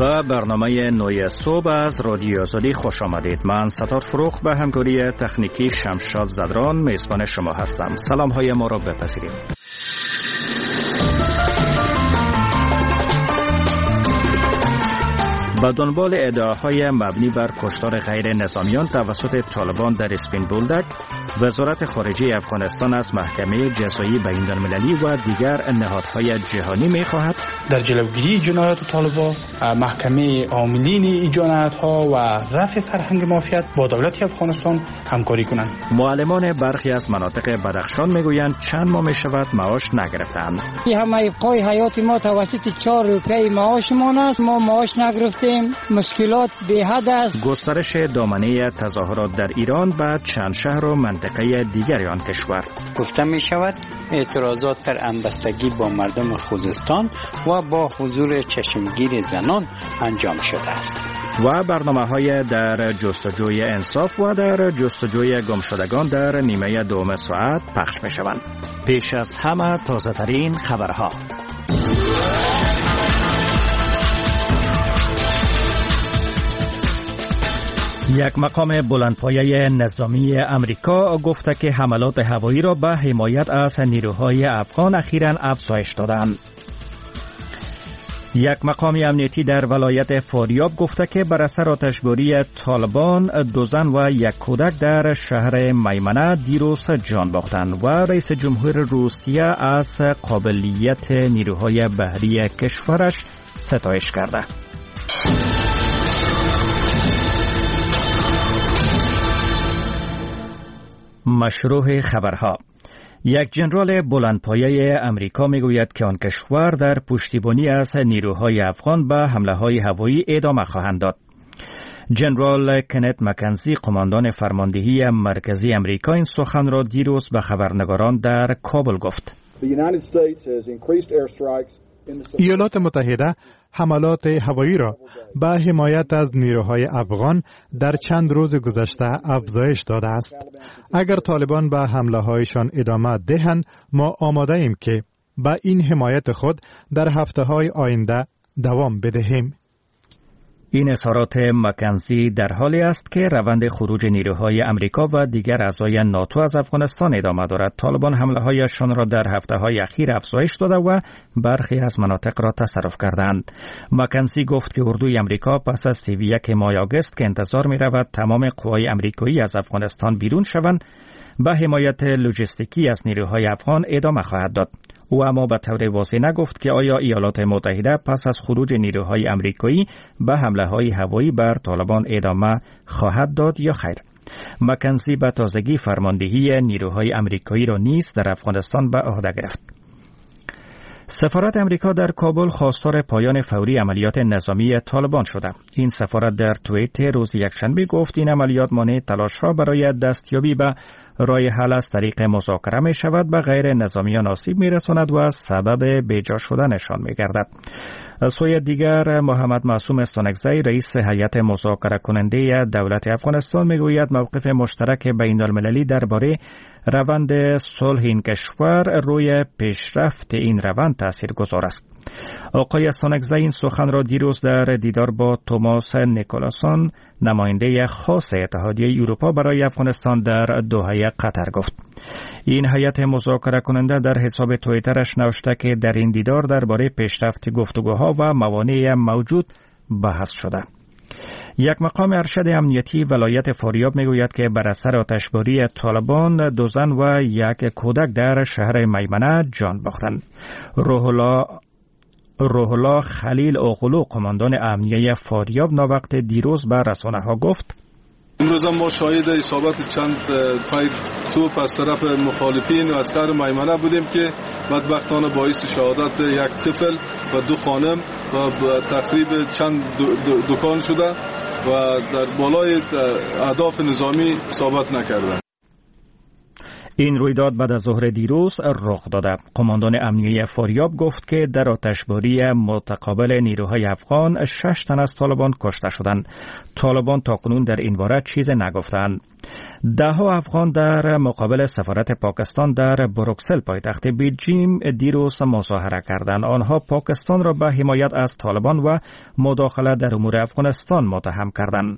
به برنامه نوی صبح از رادیو آزادی خوش آمدید. من ستار فروخ به همکاری تکنیکی شمشاد زدران میزبان شما هستم. سلام های ما را بپذیرید. به دنبال ادعاهای مبنی بر کشتار غیر نظامیان توسط طالبان در اسپین بولدک، وزارت خارجه افغانستان از محکمه جزایی بین‌المللی و دیگر نهادهای جهانی می‌خواهد در جلوگیری جنایات طالبان، محکمه عاملین این جنایت‌ها و رفع فرهنگ مافیات با دولت افغانستان همکاری کنند. معلمان برخی از مناطق بدخشان میگویند چند ماه میشود معاش نگرفتند. این همه ابقای حیات ما توسط 4 روپیه معاشمان است. ما معاش نگرفتیم. مشکلات به حد است. گسترش دامنه تظاهرات در ایران به چند شهر و منطقه دیگری آن کشور. گفته می شود اعتراضات در همبستگی با مردم خوزستان و با حضور چشمگیر زنان انجام شده است. و برنامه‌های در جستجوی انصاف و در جستجوی گمشدگان در نیمه دوم ساعت پخش می‌شوند. پیش از همه تازه‌ترین خبرها. یک مقام بلندپایه نظامی امریکا گفته که حملات هوایی را به حمایت از نیروهای افغان اخیراً افزایش دادند. یک مقام امنیتی در ولایت فاریاب گفته که بر اثر آتشباری طالبان 2 زن و 1 کودک در شهر میمنه دیروز جان باختند و رئیس جمهور روسیه از قابلیت نیروهای بحری کشورش ستایش کرده. مشروع خبرها. یک ژنرال بلندپایه امریکا میگوید که آن کشور در پشتیبانی از نیروهای افغان به حمله‌های هوایی ادامه خواهند داد. ژنرال کنت مکنزی، قماندان فرماندهی مرکزی امریکا، این سخن را دیروز به خبرنگاران در کابل گفت. ایالات متحده حملات هوایی را به حمایت از نیروهای افغان در چند روز گذشته افزایش داده است. اگر طالبان به حمله هایشان ادامه دهند، ما آماده ایم که به این حمایت خود در هفته های آینده دوام بدهیم. این اظهارات مکنزی در حالی است که روند خروج نیروهای امریکا و دیگر اعضای ناتو از افغانستان ادامه دارد. طالبان حمله‌هایشان را در هفته‌های اخیر افزایش داده و برخی از مناطق را تصرف کردند. مکنزی گفت که اردوی امریکا پس از 31 ماه آگوست که انتظار می‌رود تمام قوای امریکایی از افغانستان بیرون شوند، به حمایت لوجستیکی از نیروهای افغان ادامه خواهد داد. او اما به طور واضح نگفت که آیا ایالات متحده پس از خروج نیروهای امریکایی به حمله‌های هوایی بر طالبان ادامه خواهد داد یا خیر. مکنزی به تازگی فرماندهی نیروهای امریکایی را نیز در افغانستان به عهده گرفت. سفارت امریکا در کابل خواستار پایان فوری عملیات نظامی طالبان شده. این سفارت در توییت روز یکشنبه گفت این عملیات مانع تلاش‌ها برای دستیابی به راه حل از طریق مذاکره می شود، به غیر نظامیان آسیب می رساند و سبب بیجا شدنشان می گردد. از سوی دیگر محمد معصوم استانکزی، رئیس هیئت مذاکره کننده دولت افغانستان، می گوید موقف مشترک بین المللی درباره روند صلح این کشور روی پیشرفت این روند تاثیرگذار است. آقای استانکزی این سخن را دیروز در دیدار با توماس نیکولاسون، نماینده خاص اتحادیه اروپا برای افغانستان در دوحه قطر گفت. این هیئت مذاکره کننده در حساب توییترش نوشته که در این دیدار درباره پیشرفت گفتگوها و موانع موجود بحث شده. یک مقام ارشد امنیتی ولایت فاریاب میگوید که بر اثر آتشباری طالبان 2 زن و 1 کودک در شهر میمنه جان باختند. روح الله خلیل اوغلو، قماندان امنیه فاریاب، ناوقت دیروز به رسانه‌ها گفت: امروز ما شاهد اصابت چند پای توپ از طرف مخالفین و از شهر میمنه بودیم که بدبختانه باعث شهادت 1 طفل و 2 خانم و تخریب چند دکان شده و در بالای اهداف نظامی اصابت نکردند. این رویداد بعد از ظهر دیروز رخ داده. قماندان امنیه فاریاب گفت که در آتشباری متقابل نیروهای افغان 6 تن از طالبان کشته شدند. طالبان تاکنون در این باره چیزی نگفتند. 10 افغان در مقابل سفارت پاکستان در بروکسل پایتخت بلژیم دیروز مظاهره کردند. آنها پاکستان را به حمایت از طالبان و مداخله در امور افغانستان متهم کردند.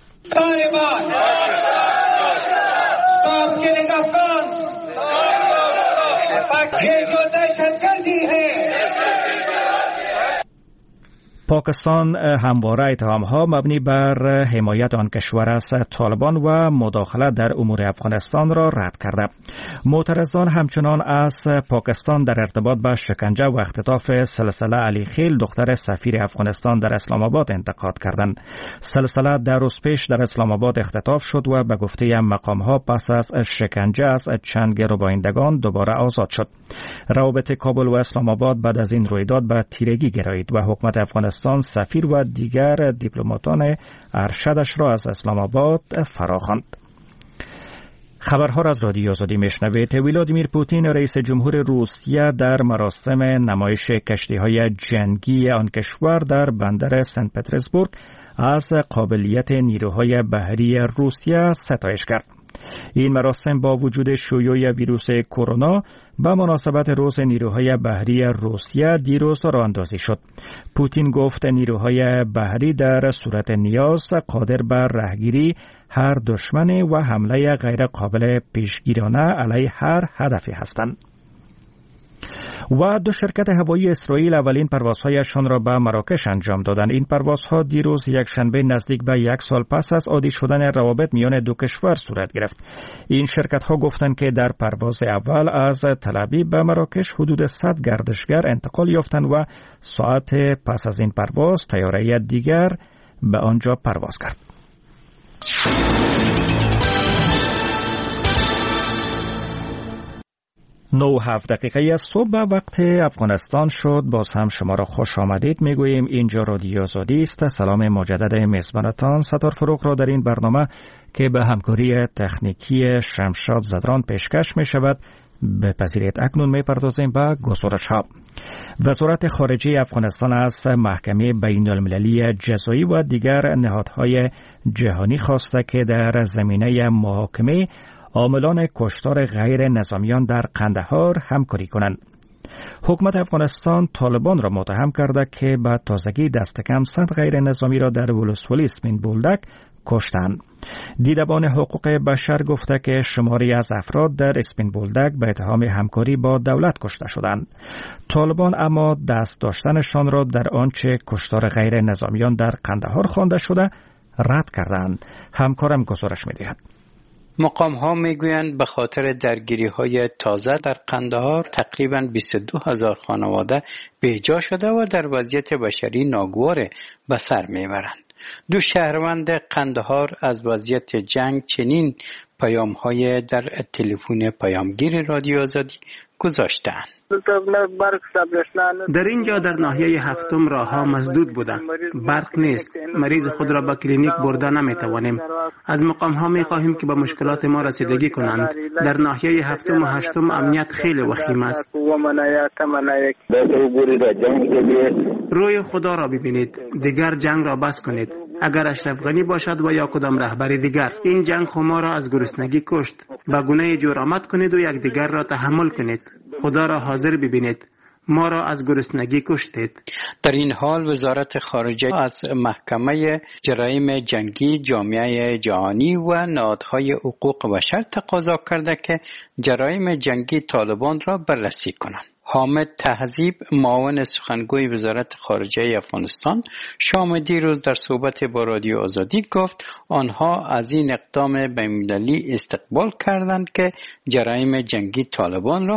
پاکستان همواره اتهام‌ها مبنی بر حمایت آن کشور از طالبان و مداخله در امور افغانستان را رد کرده. معترضان همچنان از پاکستان در ارتباط با شکنجه و اختطاف سلسله علی خیل دختر سفیر افغانستان در اسلام آباد انتقاد کردند. سلسله در روز پیش در اسلام آباد اختطاف شد و به گفته مقام‌ها پس از شکنجه از چند گروگانگان دوباره آزاد شد. روابط کابل و اسلام آباد بعد از این رویداد به تیرگی گرایید و حکومت افغانستان سفیر و دیگر دیپلماتان ارشدش را از اسلام آباد فراخواند. خبرها را از رادیو آزادی میشنوید. ولادیمیر پوتین رئیس جمهور روسیه در مراسم نمایش کشتی‌های جنگی آن کشور در بندر سنت پترزبورگ از قابلیت نیروهای بحری روسیه ستایش کرد. این مراسم با وجود شیوع ویروس کرونا به مناسبت روز نیروهای بحری روسیه دیروز راه اندازی شد. پوتین گفت نیروهای بحری در صورت نیاز قادر بر رهگیری هر دشمن و حمله غیر قابل پیشگیرانه علیه هر هدفی هستند. و 2 شرکت هوایی اسرائیل اولین پروازهایشان را به مراکش انجام دادند. این پروازها دیروز یکشنبه نزدیک به 1 سال پس از عادی شدن روابط میان دو کشور صورت گرفت. این شرکت ها گفتند که در پرواز اول از تل‌آویو به مراکش حدود 100 گردشگر انتقال یافتند و ساعت پس از این پرواز طیاره دیگر به آنجا پرواز کرد. 9:07 از صبح وقت افغانستان شد. باز هم شما را خوش آمدید میگوییم. اینجا رادیو آزادی است. سلام مجدد میزبانتان ستار فروغ را در این برنامه که به همکاری تکنیکی شمشاد زدران پیشکش می شود بپذیرید. اکنون میپردازیم به گزارش ها. وزارت خارجه افغانستان از محکمه بین المللی جزایی و دیگر نهادهای جهانی خواسته که در زمینه محاکمه عاملان کشتار غیر نظامیان در قندهار همکاری کنند. حکومت افغانستان طالبان را متهم کرده که به تازگی دست کم 100 غیر نظامی را در ولسوالی اسپین بولدک کشتند. دیدبان حقوق بشر گفته که شماری از افراد در اسپین بولدک به اتهام همکاری با دولت کشته شدند. طالبان اما دست داشتنشان را در آنچه کشتار غیر نظامیان در قندهار خوانده شده رد کردند. همکارم گزارش می‌دهد. مقام ها میگویند به خاطر درگیری های تازه در قندهار تقریباً 22,000 خانواده بیجا شده و در وضعیت بشری ناگوار به سر میبرند. 2 شهروند قندهار از وضعیت جنگ چنین پیام های در تلفن پیامگیر رادیو آزادی گذاشتند. در اینجا در ناحیه 7 راه‌ها مسدود بودند. برق نیست. مریض خود را به کلینیک برده نمیتوانیم. از مقام ها میخواهیم که به مشکلات ما رسیدگی کنند. در ناحیه 7 و 8 امنیت خیلی وخیم است. روی خدا را ببینید. دیگر جنگ را بس کنید. اگر اشرف غنی باشد و یا کدام رهبر دیگر، این جنگ خما را از گرسنگی کشت. به گونه جرأت کنید و یکدیگر را تحمل کنید. خدا را حاضر ببینید. ما را از گرسنگی کشتید. در این حال وزارت خارجه از محکمه جرایم جنگی جامعه جهانی و نهادهای حقوق بشر تقاضا کرده که جرایم جنگی طالبان را بررسی کنند. حامد تهذیب معاون سخنگوی وزارت خارجه افغانستان شام دیروز در صحبت با رادیو آزادی گفت آنها از این اقدام بین‌المللی استقبال کردند که جرایم جنگی طالبان را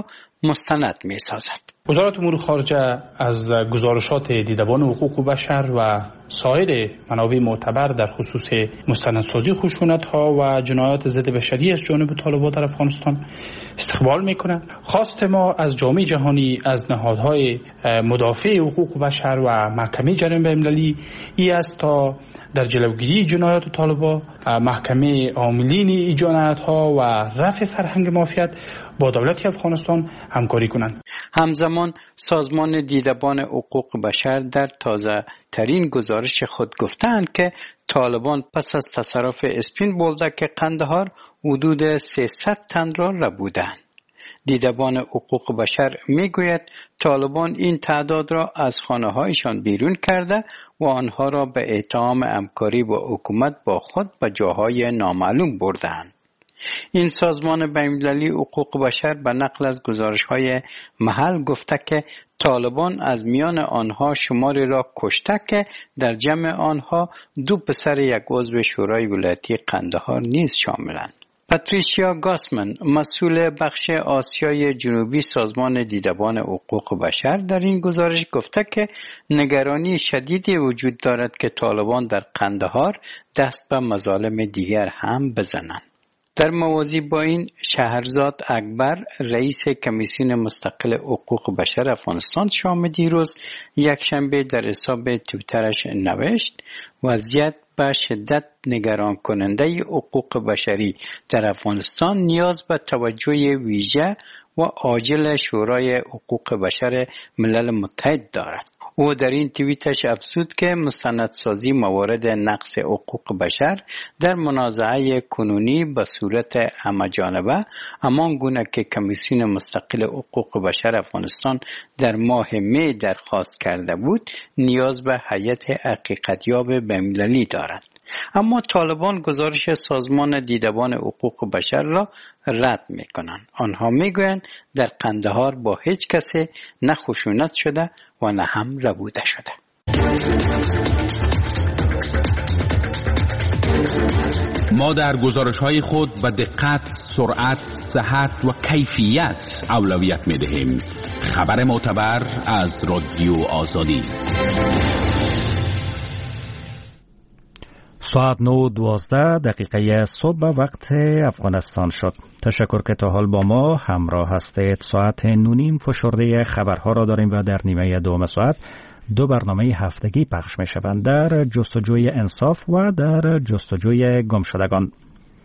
مستند می سازد. وزارت امور خارجه از گزارشات دیدبان حقوق بشر و سایر منابع معتبر در خصوص مستندسازی خشونت‌ها و جنایات ضد بشری از جانب طالبان در افغانستان استقبال می‌کنند. خواست ما از جامعه جهانی، از نهادهای مدافع حقوق بشر و محکمه جرایم بین‌المللی این است تا در جلوگیری جنایات طالبان محکمه عاملین این جنایت‌ها و رفع فرهنگ مافیات با دولت افغانستان همکاری کنند. همزمان سازمان دیدبان حقوق بشر در تازه ترین گزارش خود گفتند که طالبان پس از تصرف اسپین بولدک قندهار حدود 300 تن را ربودند. دیدبان حقوق بشر میگوید طالبان این تعداد را از خانه‌هایشان بیرون کرده و آنها را به اتهام همکاری با حکومت با خود به جاهای نامعلوم بردند. این سازمان بین‌المللی حقوق بشر به نقل از گزارش‌های محل گفته که طالبان از میان آنها شماری را کشته که در جمع آنها 2 پسر یک عضو شورای ولایتی قندهار نیز شاملند. پاتریشیا گاسمن، مسئول بخش آسیای جنوبی سازمان دیدبان حقوق بشر، در این گزارش گفته که نگرانی شدیدی وجود دارد که طالبان در قندهار دست به مظالم دیگر هم بزنند. در موازی با این شهرزاد اکبر، رئیس کمیسیون مستقل حقوق بشر افغانستان شام دیروز یکشنبه در حساب توییترش نوشت وضعیت به شدت نگران کننده حقوق بشری در افغانستان نیاز به توجه ویژه و عاجل شورای حقوق بشر ملل متحد دارد. او در این توییتش افزود که مستندسازی موارد نقض حقوق بشر در منازعه کنونی به صورت همه‌جانبه همان گونه که کمیسیون مستقل حقوق بشر افغانستان در ماه می درخواست کرده بود نیاز به هیئت حقیقتیاب بین‌المللی دارد. اما طالبان گزارش سازمان دیدبان حقوق بشر را رد می‌کنند. آنها می‌گویند در قندهار با هیچ کسی نه خشونت شده و نه هم ربوده شده. ما در گزارش‌های خود به دقت، سرعت، صحت و کیفیت اولویت می‌دهیم. خبر معتبر از رادیو آزادی. ساعت 9:12 صبح وقت افغانستان شد. تشکر که تا حال با ما همراه هستید. ساعت 9:30 فشرده خبرها را داریم و در نیمه دوم ساعت 2 برنامه هفتگی پخش می شوند، در جستجوی انصاف و در جستجوی گمشدگان.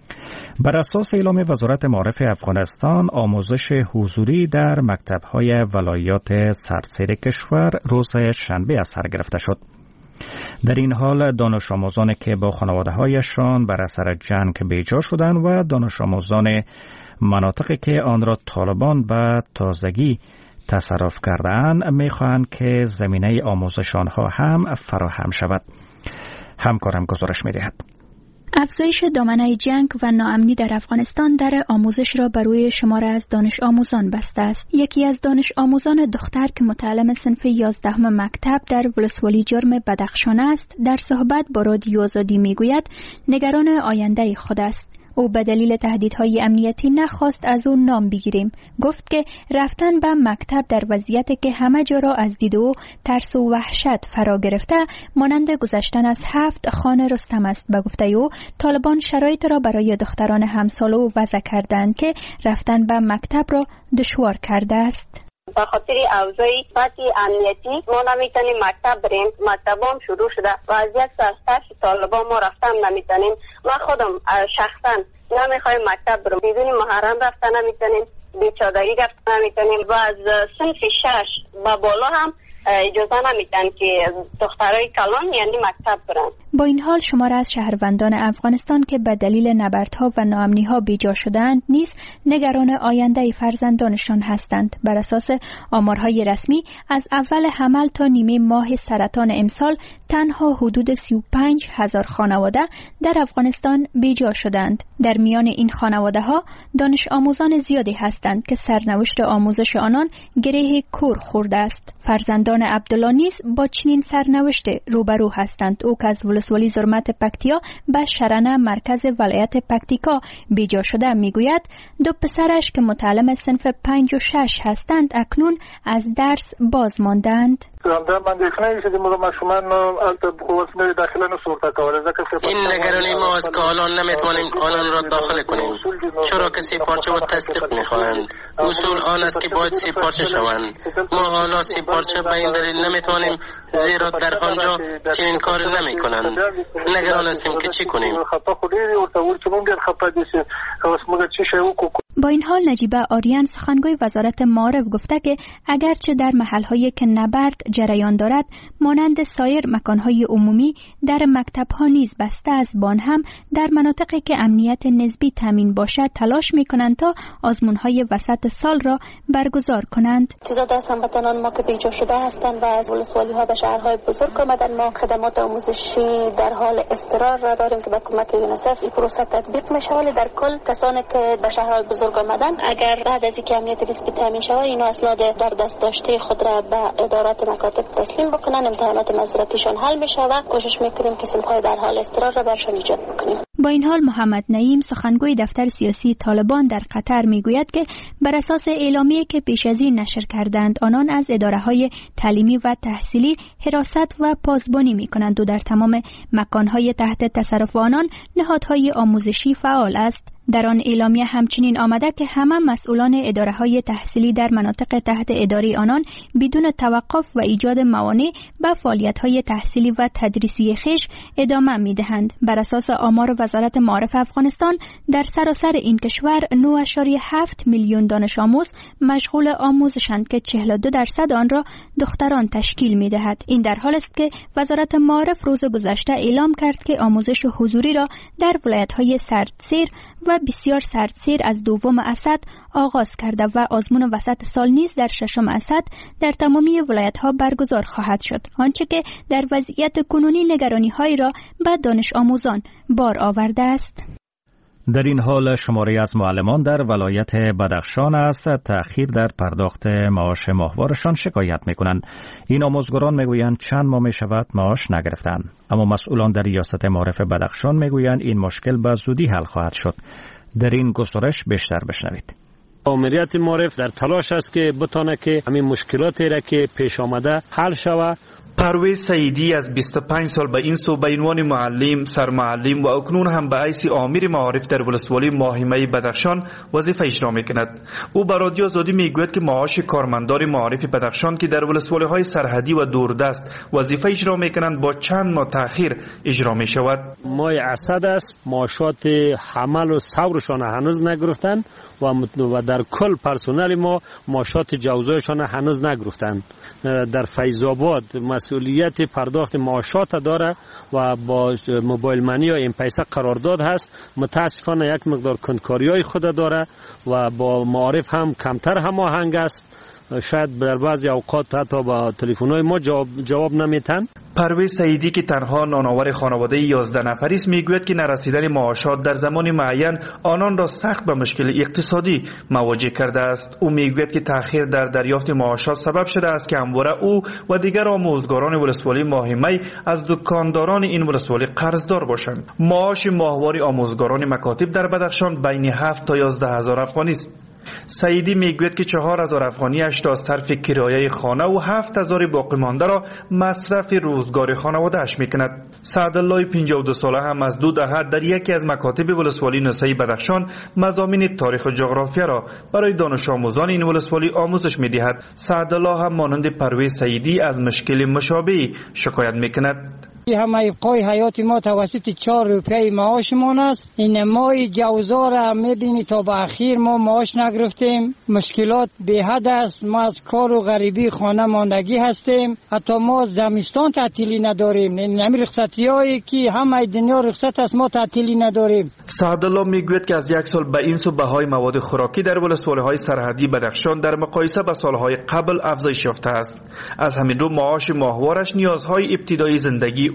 بر اساس اعلام وزارت معارف افغانستان، آموزش حضوری در مکتب‌های ولایات سراسر کشور روز شنبه از سر گرفته شد. در این حال دانش آموزانی که با خانواده‌هایشان بر اثر جنگ بیجا شدند و دانش آموزان مناطقی که آن را طالبان به تازگی تصرف کرده‌اند می‌خواهند که زمینه آموزش آنها هم فراهم شود. همکارم گزارش می‌دهد. افزایش دامنه جنگ و ناامنی در افغانستان در آموزش را بر روی شماره از دانش آموزان بسته است. یکی از دانش آموزان دختر که متعلم صنف 11 مکتب در ولسوالی جرم بدخشان است، در صحبت با رادیو آزادی میگوید نگران آینده خود است. او به دلیل تهدیدهای امنیتی نخواست از او نام بگیریم. گفت که رفتن به مکتب در وضعیتی که همه جا را از دید او ترس و وحشت فرا گرفته مانند گذشتن از 7 خان رستم است. به گفته او طالبان شرایط را برای دختران همسال او وضع کردند که رفتن به مکتب را دشوار کرده است. به خاطر اوضاع سطحی امنیتی ما نمیتونیم مکتب بریم. مکتب هم شروع شده وضعیت از طالبان ما رفتن نمیتونیم. من خودم شخصا نمیخوایم مکتب برم. بدون محرم رفتن نمیتونیم، بیچادری رفتن نمیتونیم و از صنف 6 و بالا هم اجازه نمیدن که دخترای کلان یعنی مکتب برن. با این حال شمار از شهروندان افغانستان که به دلیل نبردها و ناامنی‌ها بیجا شدند نیز نگران آینده فرزندانشان هستند. بر اساس آمارهای رسمی از اول حمل تا نیمه ماه سرطان امسال تنها حدود 35,000 خانواده در افغانستان بیجا شدند. در میان این خانواده‌ها دانش آموزان زیادی هستند که سرنوشت آموزش آنان گره کور خورده است. فرزندان مهران عبدالله نیز با چنین سرنوشت روبرو هستند. او که از ولسوالی زرمت پکتیا به شرنه مرکز ولایت پکتیکا بیجا شده میگوید دو پسرش که متعلم صنف 5 و 6 هستند اکنون از درس باز ماندند. این نگرانی ما است که الان نمیتوانیم آنان را داخل کنیم، چرا که 3 پارچه و تصدیق میخواهند. اصول آن است که باید 3 پارچه شوند. ما حالا 3 پارچه به این دلیل نمیتوانیم، زیرا در آنجا چنین کار نمیکنند. نگران هستیم که چی کنیم. با این حال نجیبه آریان سخنگوی وزارت معارف گفته که اگرچه در محلهایی که نبرد جریان دارد مانند سایر مکانهای عمومی در مکتبها نیز بسته از بان هم در مناطقی که امنیت نسبی تامین باشد تلاش میکنند تا آزمونهای وسط سال را برگزار کنند. تعداد از هموطنان ما که بیجا شده هستند و از ولسوالی ها به شهرهای بزرگ آمدن، ما خدمات آموزشی در حال اضطرار را داریم که با کمک یونیسف این پروسه تطبیق میشه، ولی در کل کسانی که به شهرهای بزرگ آمدن اگر بعد از اینکه امنیت نسبی تامین شود اینا اسناد در دست داشته خود را به ادارات مکاتب تسلیم بکنن، امتحانات نظرتیشان حل میشه و کوشش میکنیم که صنف‌های در حال اضطرار را برشان ایجاد بکنیم. با این حال محمد نعیم سخنگوی دفتر سیاسی طالبان در قطر میگوید که بر اساس اعلامیه‌ای که پیش از این نشر کردند آنان از اداره‌های تعلیمی و تحصیلی حراست و پاسبانی میکنند و در تمام مکانهای تحت تصرف آنان نهادهای آموزشی فعال است. در آن اعلامیه همچنین آمده که همه مسئولان اداره‌های تحصیلی در مناطق تحت اداره آنان بدون توقف و ایجاد موانع به فعالیت‌های تحصیلی و تدریسی خویش ادامه می‌دهند. بر اساس آمار وزارت معارف افغانستان در سراسر این کشور 9.7 میلیون دانش آموز مشغول آموزشند که 42% آن را دختران تشکیل می‌دهد. این در حالی است که وزارت معارف روز گذشته اعلام کرد که آموزش حضوری را در ولایت‌های سردسیر و بسیار سردسیر از 2 اسد آغاز کرده و آزمون وسط سال نیز در 6 اسد در تمامی ولایت‌ها برگزار خواهد شد، آنچه که در وضعیت کنونی نگرانی‌هایی را به دانش آموزان بار آورده است. در این حال شماری از معلمان در ولایت بدخشان از تأخیر در پرداخت معاش ماهوارشان شکایت می‌کنند. این آموزگاران میگویند چند ماه می‌شود معاش نگرفتند، اما مسئولان در ریاست معارف بدخشان میگویند این مشکل به زودی حل خواهد شد. در این گزارش بیشتر بشنوید. مدیریت معارف در تلاش است که بتونه که همین مشکلاتی را که پیش آمده حل شود. پرویز سعیدی از 25 سال به این سو به عنوان معلم، سرمعلم و اکنون هم به حیث آمر معارف در ولسوالی ماهیمه بدخشان وظیفه اجرا می‌کند. او به رادیو آزادی میگوید که معاش کارمندان معارف بدخشان که در ولسوالی‌های سرحدی و دوردست وظیفه اجرا می‌کنند با چند ماه تأخیر اجرا می‌شود. ماه اسد است، معاشات حمل و صبرشان هنوز نگرفتند و در کل پرسنل ما معاشات جوزایشان هنوز نگرفتند. در فیض آباد مسئولیت پرداخت معاشات داره و با موبایل منی یا ام پیسه قرارداد هست. متاسفانه یک مقدار کنکاریای خود داره و با معارف هم کمتر هماهنگ است. شاید در بعضی اوقات حتی با تلفن‌های ما جواب نمیتن. پرویز سعیدی که تنها نانآور خانواده 11 نفری است میگوید که نرسیدن معاشات در زمان معین آنان را سخت به مشکل اقتصادی مواجه کرده است. او میگوید که تأخیر در دریافت معاشات سبب شده است که همواره او و دیگر آموزگاران ولسوالی ماهیمه از دکانداران این ولسوالی قرضدار باشند. معاش ماهوار آموزگاران مکاتب در بدخشان بین 7 تا 11 هزار افغانی است. سعیدی میگوید که 4,000 افغانیش را صرف کرایه خانه و 7,000 باقی مانده را مصرف روزگار خانواده‌اش میکند. سعدالله 52 ساله هم از 2 دهه در یکی از مکاتب ولسوالی نسایی بدخشان مضامین تاریخ و جغرافیا را برای دانش آموزان این ولسوالی آموزش میدهد. سعدالله هم مانند پرویز سعیدی از مشکل مشابهی شکایت میکند. همه ابقای حیات ما توسط 4 روپیه معاشمان است. این ماه جوزا را میبینی تا به اخیر ما معاش نگرفتیم. مشکلات به حد است. ما از کار و غریبی خانه ماندگی هستیم. حتی ما زمستان تعطیلی نداریم. این رخصتی هایی که همه دنیا رخصت است ما تعطیلی نداریم. سعدالله میگوید که از 1 سال به این سو بهای مواد خوراکی در ولسوالی‌های سرحدی بدخشان در مقایسه با سالهای قبل افزایش یافته است. از همین رو معاش ماهوارش نیازهای ابتدایی زندگی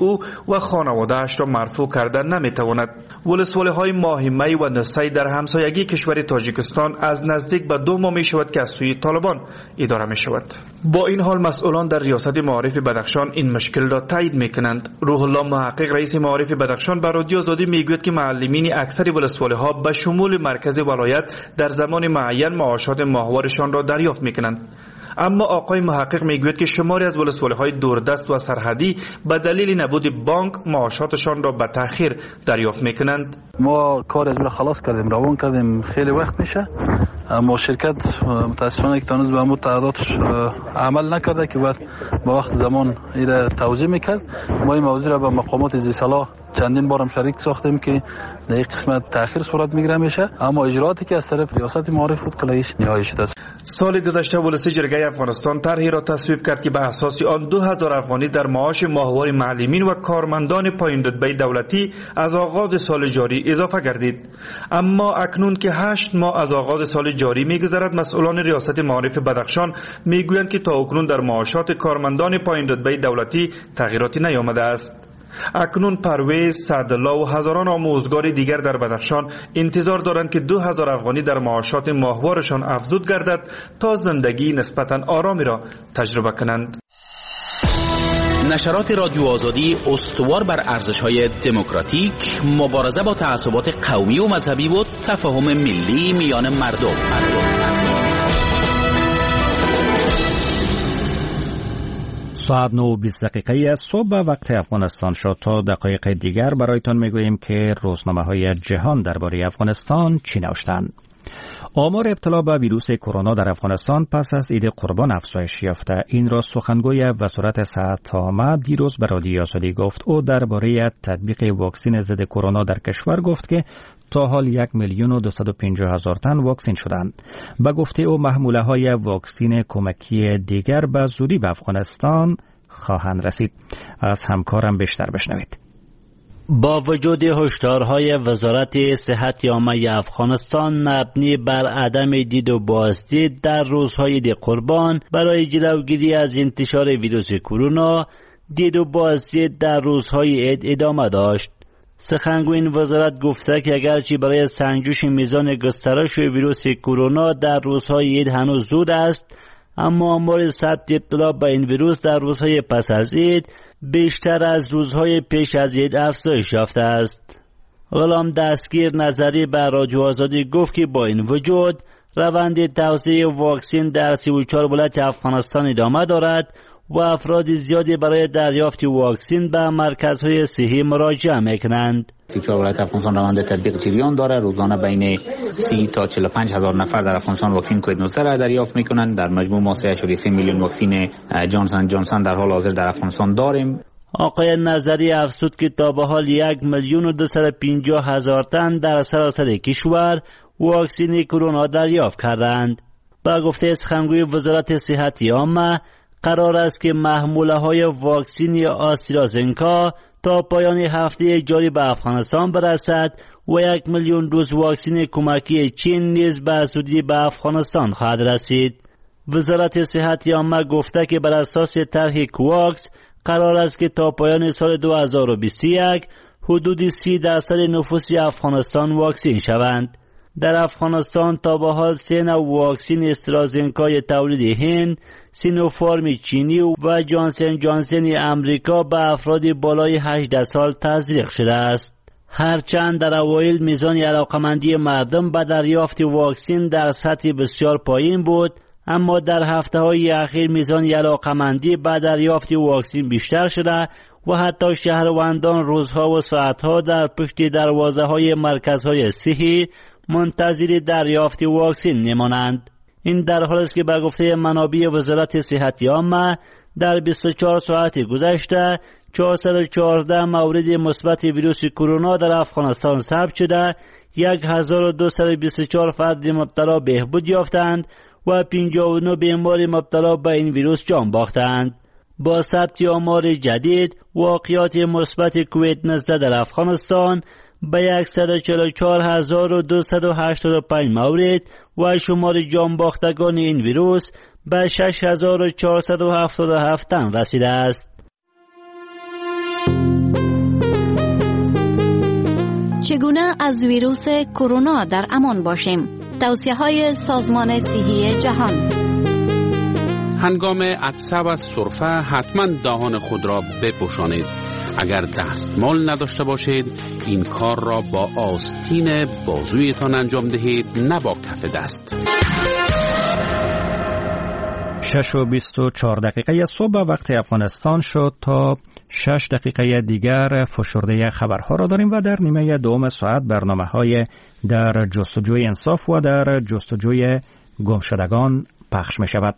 او و خانواده‌اش را مرفوع کردن نمیتواند. ولسوالی‌های ماهی و نسای در همسایگی کشور تاجیکستان از نزدیک به 2 ماه می شود که از سوی طالبان اداره می شود. با این حال مسئولان در ریاست معارف بدخشان این مشکل را تایید می کنند. روح الله محقق رئیس معارف بدخشان به رادیو آزادی می گوید که معلمین اکثر ولسوالی‌ها به شمول مرکز ولایت در زمان معین معاشات ماهوارشان را دریافت می کنند. اما آقای محقق میگوید که شماری از ولسوالی‌های دوردست و سرحدی به دلیل نبود بانک معاشاتشان را به تأخیر دریافت میکنند. ما کار از خلاص کردیم، روان کردیم، خیلی وقت میشه، اما شرکت متاسفانه که تانوز به همون تعهداتش عمل نکرده که با وقت زمان ایره توضیح میکرد. ما این موضوع را به مقامات ذی صلاح چندین بارم شریک ساختیم که در این قسمت تأخیر صورت میگیره میشه، اما اجرااتی که از طرف ریاست معارف بود کلیش نهایی شده است. سال گذشته ولسی جرگه افغانستان طرحی را تصویب کرد که به اساس آن 2000 افغانی در معاش ماهوار معلمین و کارمندان پایین رتبه دولتی از آغاز سال جاری اضافه گردید. اما اکنون که 8 ماه از آغاز سال جاری میگذرد، مسئولان ریاست معارف بدخشان میگویند که تا اکنون در معاشات کارمندان پایین رتبه دولتی تغییراتی نیامده است. اکنون پرویز، سعدالله و هزاران آموزگار دیگر در بدخشان انتظار دارند که 2000 افغانی در معاشات ماهوارشان افزود گردد تا زندگی نسبتاً آرامی را تجربه کنند. نشرات رادیو آزادی استوار بر ارزش‌های دموکراتیک، مبارزه با تعصبات قومی و مذهبی و تفاهم ملی میان مردم. ساعت 9:20 صبح وقت افغانستان شد. تا دقایق دیگر برایتان میگوییم که روزنامه‌های جهان درباره افغانستان چی نوشتند. آمار ابتلا به ویروس کرونا در افغانستان پس از عید قربان افزایش یافته. این را سخنگوی وزارت صحت عامه دیروز به رادیو آزادی گفت. او درباره تطبیق واکسن ضد کرونا در کشور گفت که تا حال 1,250,000 تن واکسن شدند. به گفته او محموله‌های واکسن کمکی دیگر به زودی به افغانستان خواهند رسید. از همکارم بیشتر بشنوید. با وجود هشدارهای وزارت صحت عامه افغانستان مبنی بر عدم دید و بازدید در روزهای عید قربان برای جلوگیری از انتشار ویروس کرونا، دید و بازدید در روزهای عید ادامه داشت. سخنگوی این وزارت گفته که اگرچه برای سنجش میزان گسترش ویروس کرونا در روزهای عید هنوز زود است، اما آمار ثبت ابتلا به این ویروس در روزهای پس از عید بیشتر از روزهای پیش از عید افزایش یافته است. غلام دستگیر نظری به رادیو آزادی گفت که با این وجود روند توزیع واکسن در 34 ولایت افغانستان ادامه دارد و افراد زیادی برای دریافت واکسن به مرکزهای صحی مراجعه میکنند. 34 ولایت افغانستان روند تطبیق جریان داره. روزانه بین 30 تا 45 هزار نفر در افغانستان واکسن کووید 19 را دریافت میکنند. در مجموع ما 3.3 میلیون واکسن جانسون در حال حاضر در افغانستان داریم. آقای نظری افزود که تا به حال 1,250,000 تن در سراسر کشور واکسن کرونا دریافت کردند. با گفته سخنگوی وزارت صحت عامه، قرار است که محموله‌های واکسن آسترازنکا تا پایان هفته جاری به افغانستان برسد و 1,000,000 دوز واکسن کمکی چین نیز به زودی به افغانستان خواهد رسید. وزارت صحت عامه گفته که بر اساس طرح کوواکس قرار است که تا پایان سال 2021 حدود 30% نفوس افغانستان واکسن شوند. در افغانستان تا به حال 3 نوع واکسن استرازنکای تولید هند، سینوفارم چینی و جانسن امریکا به افراد بالای 18 سال تزریق شده است. هرچند در اوایل میزان علاقمندی مردم به دریافت واکسن در سطح بسیار پایین بود، اما در هفته‌های اخیر میزان علاقمندی به دریافت واکسن بیشتر شده و حتی شهروندان روزها و ساعتها در پشت دروازه‌های مرکزهای صحی منتظر دریافت واکسن میمانند. این در حالی است که به گفته منابع وزارت صحت عامه در 24 ساعت گذشته 414 مورد مثبت ویروس کرونا در افغانستان ثبت شده، 1224 فرد مبتلا بهبود یافتند و 59 بیمار مبتلا به این ویروس جان باختند. با ثبت آمار جدید، واقعات مثبت کووید 19 در افغانستان به 144,285 مورد و شمار جان باختگان این ویروس به 6,477 تن رسیده است. چگونه از ویروس کرونا در امان باشیم؟ توصیه‌های سازمان صحی جهان. هنگام عطسه و سرفه حتما دهان خود را بپوشانید. اگر دستمال نداشته باشید این کار را با آستین بازویتان انجام دهید، نه با کف دست. 6:24 صبح وقت افغانستان شد. تا 6 دقیقه دیگر فشرده خبرها را داریم و در نیمه دوم ساعت برنامه‌های در جستجوی انصاف و در جستجوی گمشدگان پخش می شود.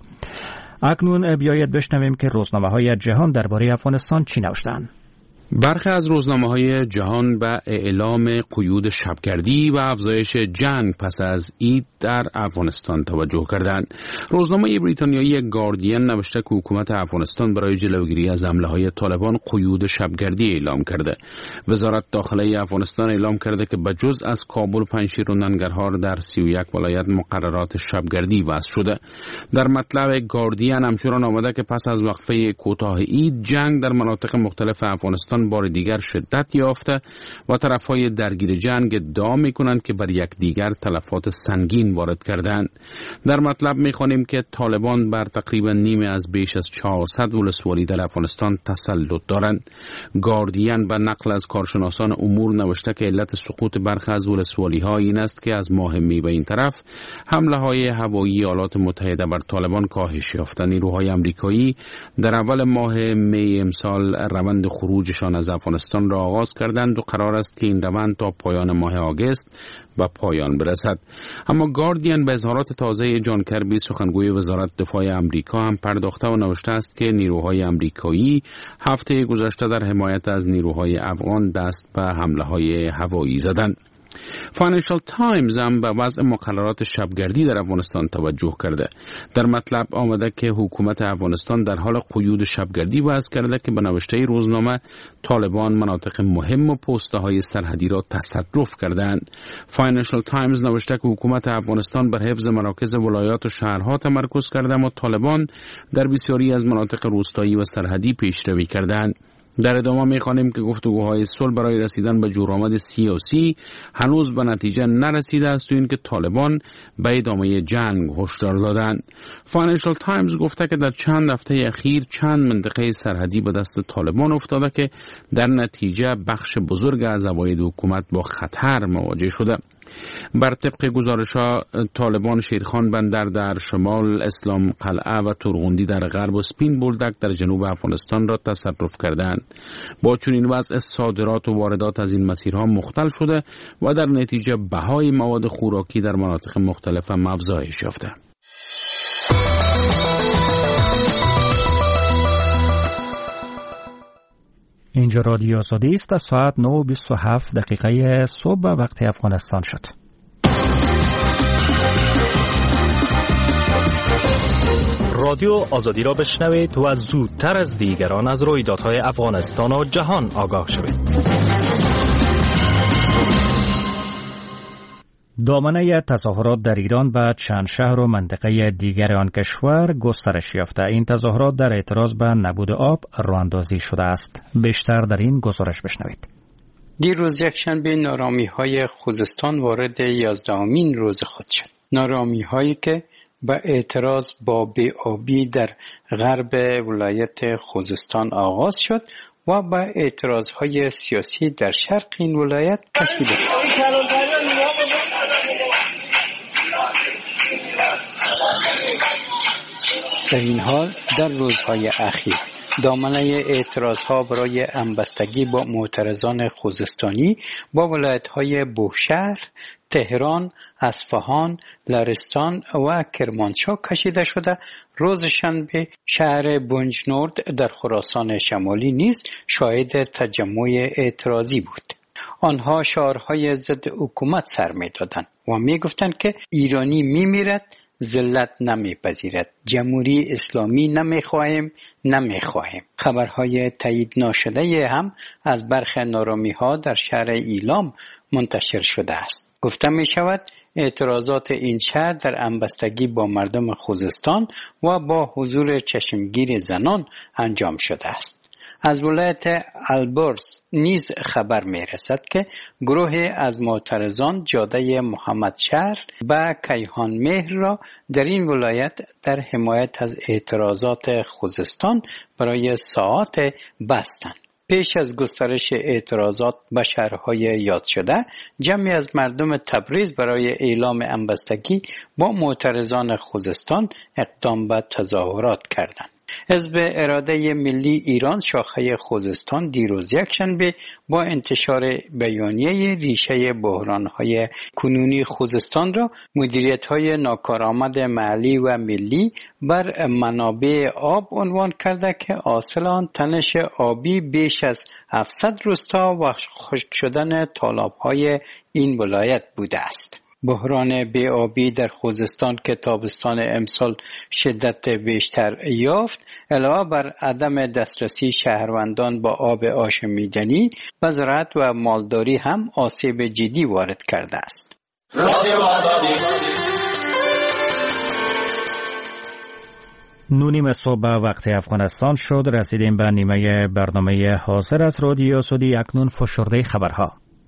اکنون بیایید بشنویم که روزنامه‌های جهان درباره افغانستان چی نوشتند. برخی از روزنامه‌های جهان به اعلام قیود شبگردی و افزایش جنگ پس از عید در افغانستان توجه کردند. روزنامه بریتانیایی گاردین نوشته که حکومت افغانستان برای جلوگیری از حمله‌های طالبان قیود شبگردی اعلام کرده. وزارت داخله افغانستان اعلام کرده که بجز از کابل، پنجشیر و ننگرهار در 31 ولایت مقررات شبگردی وضع شده. در مطلب گاردین همچنان آمده که پس از وقفه کوتاه عید جنگ در مناطق مختلف افغانستان بار دیگر شدت یافته و طرفهای درگیر جنگ ادعا می‌کنند که بر یکدیگر تلفات سنگین وارد کردند. در مطلب می‌خوانیم که طالبان بر تقریبا نیمه از بیش از 400 ولسوالی در افغانستان تسلط دارند. گاردین به نقل از کارشناسان امور نوشته که علت سقوط برخی از ولسوالی‌ها این است که از ماه می به این طرف حمله‌های هوایی ایالات متحده بر طالبان کاهش یافته. نیروهای آمریکایی در اول ماه می امسال روند خروجشان از افغانستان را آغاز کردند و قرار است که این روند تا پایان ماه آگوست به پایان برسد. اما گاردین به اظهارات تازه جان کربی سخنگوی وزارت دفاع آمریکا هم پرداخته و نوشته است که نیروهای آمریکایی هفته گذشته در حمایت از نیروهای افغان دست به حمله‌های هوایی زدند. فاینانشال تایمز هم به وضع مقررات شبگردی در افغانستان توجه کرده. در مطلب آمده که حکومت افغانستان در حال قیود شبگردی وضع کرده که به نوشته روزنامه طالبان مناطق مهم و پست‌های سرحدی را تصرف کردند. فاینانشال تایمز نوشته که حکومت افغانستان بر حفظ مراکز ولایات و شهرها تمرکز کرده اما طالبان در بسیاری از مناطق روستایی و سرحدی پیشروی کردند. در ادامه می‌خوانیم که گفتگوهای صلح برای رسیدن به جورآمد سیاسی هنوز به نتیجه نرسیده است و اینکه طالبان به ادامه جنگ هشدار دادند. فاینانشال تایمز گفته که در چند هفته اخیر چند منطقه سرحدی به دست طالبان افتاده که در نتیجه بخش بزرگ از عواید حکومت با خطر مواجه شده. بر طبق گزارش‌ها طالبان شیرخان بندر در شمال، اسلام قلعه و تورغوندی در غرب و سپین بولدک در جنوب افغانستان را تصرف کردند. با چنین وضع صادرات و واردات از این مسیرها مختل شده و در نتیجه بهای مواد خوراکی در مناطق مختلف هم افزایش یافته. اینجا رادیو آزادی است. ساعت 9:27 صبح وقت افغانستان شد. رادیو آزادی را بشنوید و زودتر از دیگران از رویدادهای افغانستان و جهان آگاه شوید. دامنه تظاهرات در ایران به چند شهر و منطقه دیگر آن کشور گسترش یافته. این تظاهرات در اعتراض به نبود آب راه‌اندازی شده است. بیشتر در این گزارش بشنوید. دیروز یکشنبه نارامی‌های خوزستان وارد 11مین روز خود شد. نارامی‌هایی که به اعتراض با بی‌آبی در غرب ولایت خوزستان آغاز شد و به اعتراضهای سیاسی در شرق این ولایت کشیده شد. در این حال در روزهای اخیر دامنه اعتراضها برای همبستگی با معترضان خوزستانی با ولایت‌های بوشهر، تهران، اصفهان، لرستان و کرمانشاه کشیده شده. روز شنبه شهر بنجنورد در خراسان شمالی نیز شاهد تجمع اعتراضی بود. آنها شعارهای ضد حکومت سر می‌دادند و می‌گفتند که ایرانی می‌میرد، ذلت نمیپذیرد، جمهوری اسلامی نمیخواهیم. خبرهای تایید ناشده هم از برخی نارامی‌ها در شهر ایلام منتشر شده است. گفته می شود اعتراضات این شهر در همبستگی با مردم خوزستان و با حضور چشمگیر زنان انجام شده است. از ولایت البرز نیز خبر می رسد که گروه از معترضان جاده محمد شهر و کیهان مهر را در این ولایت در حمایت از اعتراضات خوزستان برای ساعات بستند. پیش از گسترش اعتراضات به شهرهای یاد شده، جمعی از مردم تبریز برای اعلام همبستگی با معترضان خوزستان اقدام به تظاهرات کردند. حزب اراده ملی ایران شاخه خوزستان دیروز یکشنبه با انتشار بیانیه ریشه بحران‌های کنونی خوزستان را مدیریت‌های ناکارآمد محلی و ملی بر منابع آب عنوان کرده که حاصل آن تنش آبی بیش از 700 روستا و خشک شدن تالاب‌های این ولایت بوده است. بحران بی‌آبی در خوزستان که تابستان امسال شدت بیشتر یافت، علاوه بر عدم دسترسی شهروندان با آب آشامیدنی و زراعت و مالداری هم آسیب جدی وارد کرده است. نونیم صبح وقت افغانستان شد. رسیدیم به نیمه برنامه حاضر از رادیو سعودی. اکنون فشرده خبرها.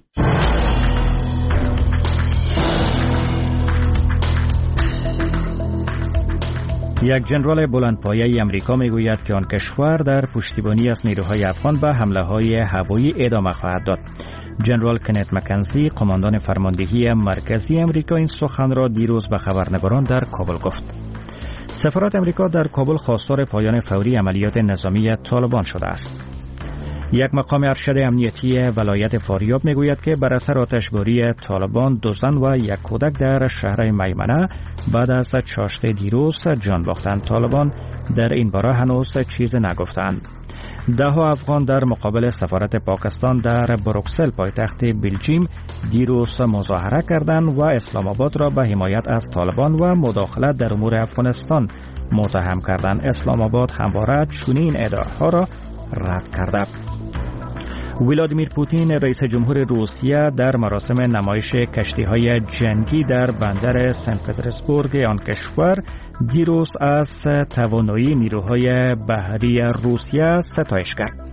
یک جنرال بلندپایه امریکا میگوید که آن کشور در پشتیبانی از نیروهای افغان به حمله‌های هوایی ادامه خواهد داد. جنرال کنت مکنزی، قماندان فرماندهی مرکزی امریکا، این سخن را دیروز به خبرنگاران در کابل گفت. سفارت امریکا در کابل خواستار پایان فوری عملیات نظامی طالبان شده است. یک مقام ارشد امنیتی ولایت فاریاب میگوید که بر اثر آتشباری طالبان 2 زن و 1 کودک در شهر میمنه بعد از چاشت دیروز جان باختند. طالبان در این باره هنوز چیز نگفتند. 10 افغان در مقابل سفارت پاکستان در بروکسل پایتخت بلژیم دیروز مظاهره کردند و اسلام آباد را به حمایت از طالبان و مداخلت در امور افغانستان متهم کردند. اسلام آباد همواره چنین ادعاها را رد کرده. ولادیمیر پوتین رئیس جمهور روسیه در مراسم نمایش کشتی‌های جنگی در بندر سن پترزبورگ آن کشور دیروز از توانایی نیروهای بحری روسیه ستایش کرد.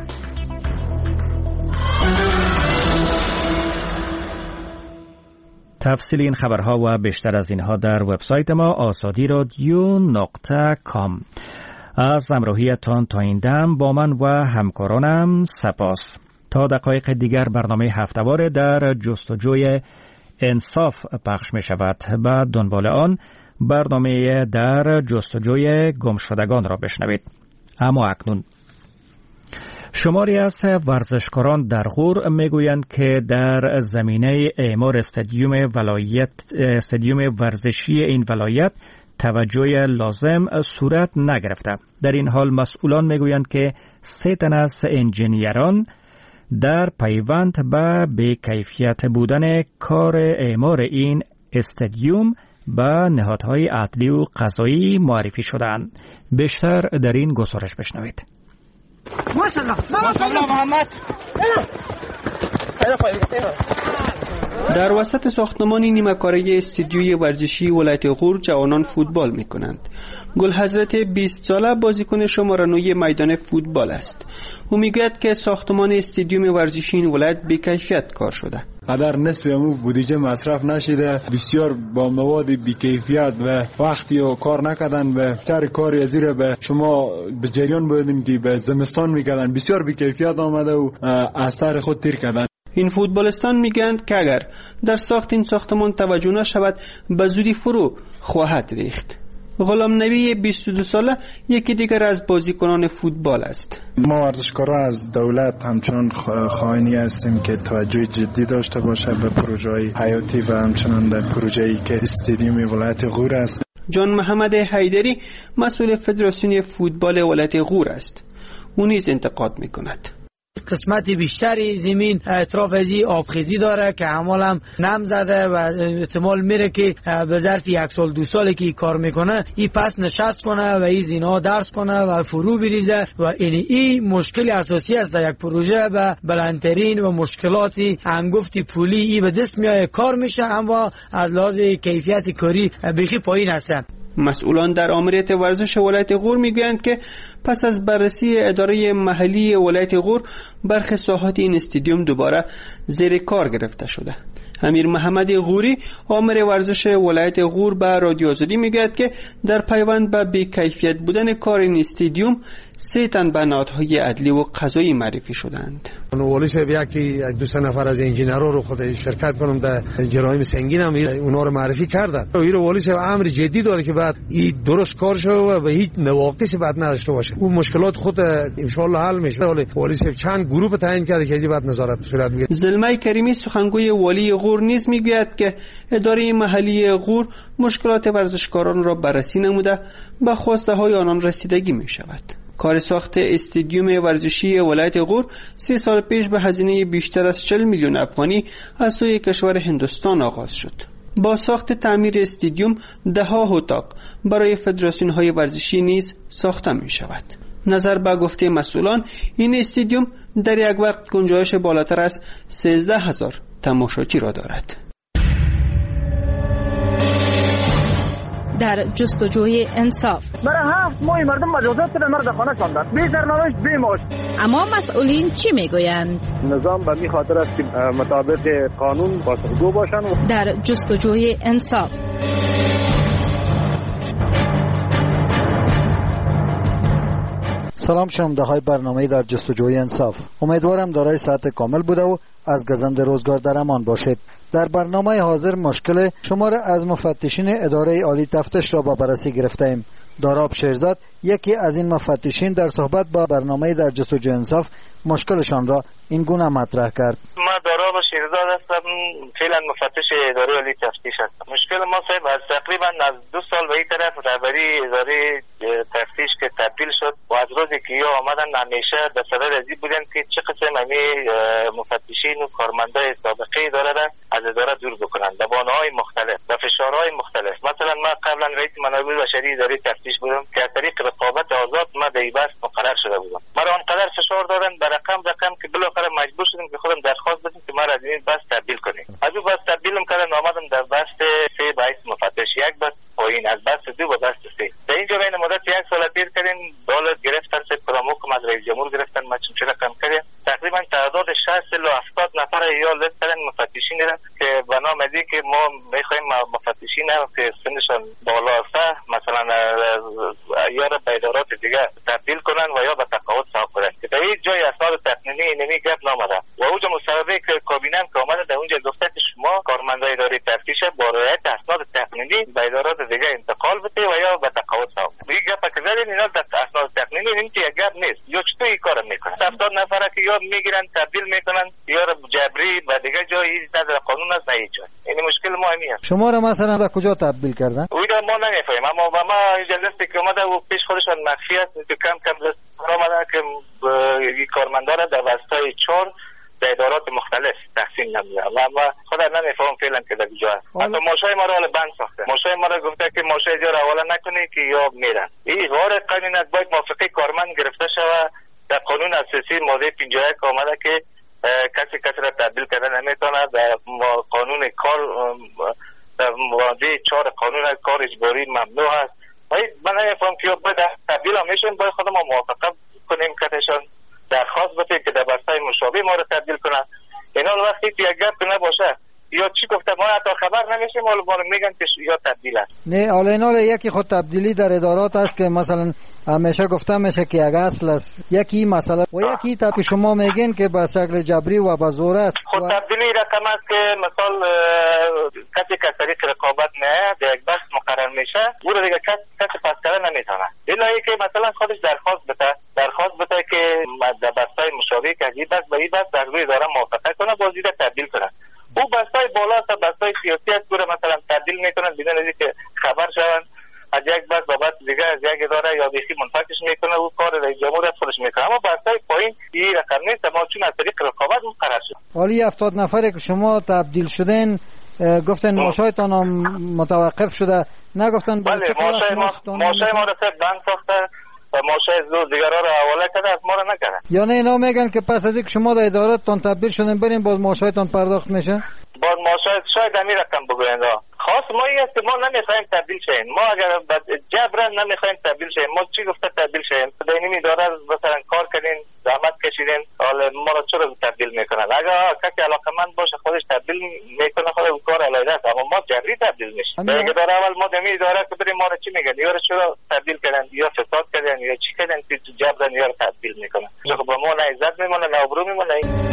تفصیل این خبرها و بیشتر از اینها در وبسایت ما azadi.radio.com. از همراهیتان تا این دم با من و همکارانم سپاس. تا دقایق دیگر برنامه هفته‌وار در جستجوی انصاف پخش می شود. به دنبال آن برنامه در جستجوی گمشدگان را بشنوید. اما اکنون شماری از ورزشکاران در غور میگویند که در زمینه اعمار استادیوم ورزشی این ولایت توجه لازم صورت نگرفته. در این حال مسئولان میگویند که 3 تن از انجینیران در پیوند به بی‌کیفیت بودن کار اعمار این استادیوم به نهادهای عدلی و قضایی معرفی شدند. بیشتر در این گزارش بشنوید. ماشاءالله محمد. در وسط ساختمانی نیمه‌کاره استودیوی ورزشی ولایت غور جوانان فوتبال می‌کنند. گل حضرت 20 ساله بازیکن شماره 9 میدان فوتبال است. او میگوید که ساختمان استادیوم ورزشی این ولایت بی‌کیفیت کار شده. قدر نصف امو بودجه مصرف نشده، بسیار با مواد بی‌کیفیت و وقتی و کار نکردن و تر کاری از زیر به شما به جریان بودیم که به زمستان میکردن، بسیار بی‌کیفیت آمده و از سر خود تیر کردن. این فوتبالستان میگند که اگر در ساخت این ساختمان توجه نشود به زودی فرو خواهد ریخت. غلام نبی 22 ساله یکی دیگر از بازیکنان فوتبال است. ما ورزشکاران از دولت همچنان خواهانی هستیم که توجه جدی داشته باشه به پروژه‌های حیاتی و همچنان به پروژه‌ای که استادیوم ولایت غور است. جان محمد حیدری مسئول فدراسیون فوتبال ولایت غور است. او نیز انتقاد میکند. قسمت بیشتری زمین اطراف ازی آبخیزی داره که عمال هم نم زده و احتمال میره که به ظرف 1 سال 2 سالی که کار میکنه این پس نشست کنه و این زینا درس کنه و فرو بریزه و این مشکل اساسی است. یک پروژه به بلندترین و مشکلاتی انگفت پولی این به دست میاد کار میشه اما از لحاظ کیفیت کاری بیخی پایین هست. مسئولان در آمریت ورزش ولایت غور میگویند که پس از بررسی اداره محلی ولایت غور برخی ساحات این استادیوم دوباره زیر کار گرفته شده. امیر محمد غوری آمر ورزش ولایت غور به رادیو آزادی میگوید که در پیوند به بی‌کیفیت بودن کار این استادیوم 3 تن به نهادهای عدلی و قضایی معرفی شدند. والی صاحب یکی 2 نفر از انجینرها رو خود شرکت کنم در جرایم سنگین هم اونا رو معرفی کردن. این والی صاحب امر جدی داره که بعد این درست کار شه و به هیچ نواقصی بعد نداشته باشه. اون مشکلات خود ان شاء الله حل میشه. ولی والی صاحب چند گروه تعیین کرده که بعد نظارت صورت میگیره. زلمه کریمی سخنگوی والی غور نیز میگوید که اداره محلی غور مشکلات ورزشکاران را بررسی نموده به خواسته های آنان رسیدگی می شود. کار ساخت استادیوم ورزشی ولایت غور 3 سال پیش به هزینه بیشتر از 40 میلیون افغانی از سوی کشور هندوستان آغاز شد. با ساخت تعمیر استادیوم 10 اتاق برای فدراسیون های ورزشی نیز ساخته می شود. نظر به گفته مسئولان این استادیوم در یک وقت گنجایش بالاتر از 13,000 تماشاچی را دارد. در جستجوی انصاف برای 7 ماه مردم مجازات به مرد خانه شدند، بی سرنوشت بی معاش. اما مسئولین چی میگویند؟ نظام به این خاطر است که مطابق قانون پاسخگو باشند. در جستجوی انصاف سلام، شنونده های برنامه در جستجوی انصاف. امیدوارم دارای صحت کامل بوده و از گزند روزگار در امان باشید. در برنامه حاضر مشکل شمار از مفتشین اداره عالی تفتیش را با بررسی گرفتیم. داراب شیرزاد یکی از این مفتشین در صحبت با برنامه در جستجوی انصاف مشکلشان را این گونه مطرح کرد. ما داراب شیرزاد هستم، فعلا مفتش اداره عالی تفتیش هستم. مشکل ما صاحب از تقریبا از 2 سال به این طرف رهبری اداره تفتیش که تبدیل شد و از روزی که آمدن همیشه به صدد ازی بودن که چه قسم همی مفتشین و کارمندای سابقه اداره را از اداره دور بکنن به بهانه‌های مختلف و فشارهای مختلف. مثلا ما قبلا رئیس منابع بشری اداره تفتیش بودم که از طریق رقابت آزاد ما در این بحث مقرر شده بودم. مرا آنقدر فشار دادن به رقم که بالاخره مجبور شدم که خودم درخواست بدم که مرا از این بحث تبدیل کنیم. از اون بحث تبدیلم کردن آمدم در بحث 3 بحث مفتش، یک بحث پایین از بحث 2 به بحث 3. در اینجا بین مدت 1 سال تیر کردیم. دولت گرفتن سه پراموکم از رئیس جمهور گرفتن، ما چون کم کردیم تقریبا تعداد 60 الی 70 نفر یا لیست کردن مفتشین را که به نام ازی که ما میخوایم مفتشین که سنشان بالا است مثلا یا را به ادارات دیگه تبدیل کنن و یا به تقاعد ساق کنن که در این جای اسناد تقنینی نمی گپ نامده و اونجا مصوبه که کابینه که آمده در اونجا گفته که شما کارمندای اداره تفتیش با رعایت اسناد تقنینی به ادارات دیگه انتقال بده و یا به تقاعد ساق. این گپ که زدین اینا در اسناد تقنینی نمیشه، یک گپ نیست. یا چطور این کارو میکنن؟ 70 نفر که یا میگیرن تبدیل میکنن یا جبری و دیگه جای در قانون است نه اینجا. این مشکل ما همین است. شما را مثلا در کجا تبدیل کردن؟ اویدا ما نمیفهمیم، اما ما اجازه که اومده و پیش خودشون مخفی است که کم آمده که این کارمندا را در واسطه 4 در ادارات مختلف تقسیم نمیده و ما خود نمیفهم فعلا که در کجا است. حتی ماشای ما را بند ساخته، ماشای ما را گفته که ماشای جا را حواله نکنی که یا میرن. این غیر قانون است، باید موافقه کارمند گرفته شود. در قانون اساسی ماده 51 آمده که کسی را تبدیل کردن نمیتونه. در قانون کار در ماده 4 قانون کار اجباری ممنوع است. من نمیفهم که باید تبدیل هم میشن، باید خودم موافقه کنیم کتشان درخواست بده که در بسته مشابه ما رو تبدیل کنن. اینا وقتی که یک گپ نباشه یا چی گفته ما حتی خبر نمیشیم ما رو میگن که یا تبدیل است. نه حالا یکی خود تبدیلی در ادارات است که مثلا همیشه گفته میشه که یک اصل است، یکی مسئله و یکی تا که شما میگین که به شکل جبری و به زور است. خود تبدیلی رقم است که مثلا کسی که طریق رقابت نه در یک بحث مقرر میشه او رو دیگه کسی پس کردن نمیتونه، الا که مثلا خودش درخواست بده که در بسته مشابه که این بحث به این بحث در روی اداره موافقت کنه بازی را تبدیل کنه. او بسته بالا است، بسته سیاسی است، گوره مثلا تبدیل میکنن بدون اینکه که خبر شون از یک بس بابت دیگه از یک اداره یا بیخی منفکش میکنه و کار رئیس جمهور خودش میکنه. اما بسته پایین این رقم نیست، ما چون از طریق رقابت مقرر شد. حالی 70 نفره که شما تبدیل شدین گفتن ماشایتان هم متوقف شده، نگفتن بله ماشای ما را بند ساخته ماشای زور دیگران را حواله کرده از ما را نکرده. یعنی اینا میگن که پس از اینکه شما در اداراتتان تبدیل شدین برین باز ماشایتان پرداخت میشه؟ باز ماشای شاید همین رقم بگویند. خاص ما این است که ما نمیخوایم تبدیل شیم. ما اگر جبران نمیخوایم تبدیل شیم. ما چی گفته تبدیل شیم؟ در این اداره مثلا کار کردین، زحمت کشیدین، حالا ما را چرا تبدیل میکنن؟ اگر کسی علاقمند باشه خودش تبدیل میکنه، خود کار علیه است، اما ما جبری تبدیل میشیم. اگر در اول ما در این اداره که بریم ما را چی میگن؟ یا چرا تبدیل کردن، یا فساد کردن، یا چی کردن که جبران یا تبدیل میکنن؟ خب با ما نه عزت میمونه، نه ابرو میمونه.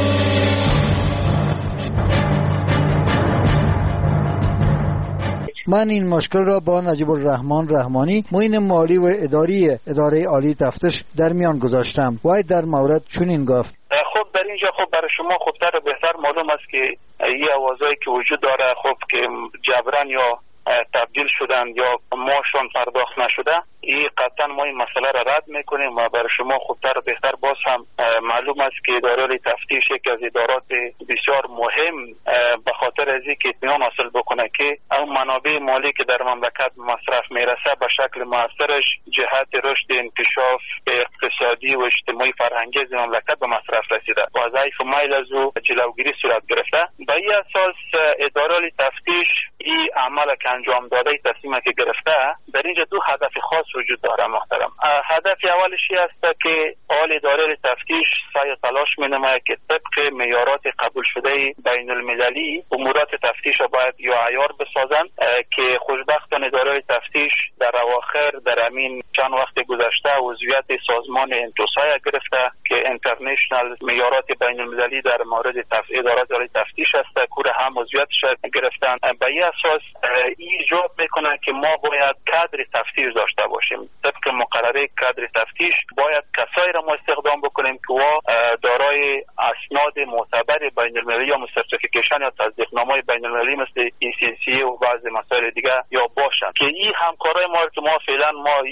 من این مشکل را با نجیب الرحمن رحمانی معین مالی و اداری اداره عالی تفتیش در میان گذاشتم. وای در مورد چنین گفت: خب در اینجا خب برای شما خوبتر و بهتر معلوم است که این آوازهایی که وجود داره خب که جبران یا تبدیل شدن یا ماشون پرداخت نشده، این قطعا ما این مسئله را رد میکنیم و برای شما خوبتر و بهتر باز هم معلوم است که اداره تفتیش یک از ادارات بسیار مهم به خاطر از اینکه اطمینان حاصل بکنه که اون منابع مالی که در مملکت مصرف میرسه به شکل موثرش جهت رشد انکشاف اقتصادی و اجتماعی فرهنگی از مملکت به مصرف رسیده و ضعیف مایل از او جلوگیری صورت گرفته. به این اساس اداره تفتیش این عمل که انجام داده، تصمیمی که گرفته، در اینجا دو هدف خاص وجود داره محترم. هدف اولش است که آل اداره تفتیش سعی تلاش می‌نماید که طبق معیارات قبول شده بین المللی امورات تفتیش را باید یا عیار بسازند که خوشبختانه اداره تفتیش در اواخر در همین چند وقت گذشته عضویت سازمان انتوسای گرفته که اینترنشنال معیارات بین المللی در مورد ادارات تفتیش است، کور هم عضویتش گرفتن. به این اساس ایجاب میکنه که ما باید کادر تفتیش داشته باشیم. طبق مقرره کادر تفتیش باید کسایی را ما استخدام بکنیم که دارای اسناد معتبر بین المللی یا سرتیفیکیشن یا تصدیقنامه بین المللی مثل ECC و بعضی مسائل دیگه یا باشن که این همکارای ما که ما فعلا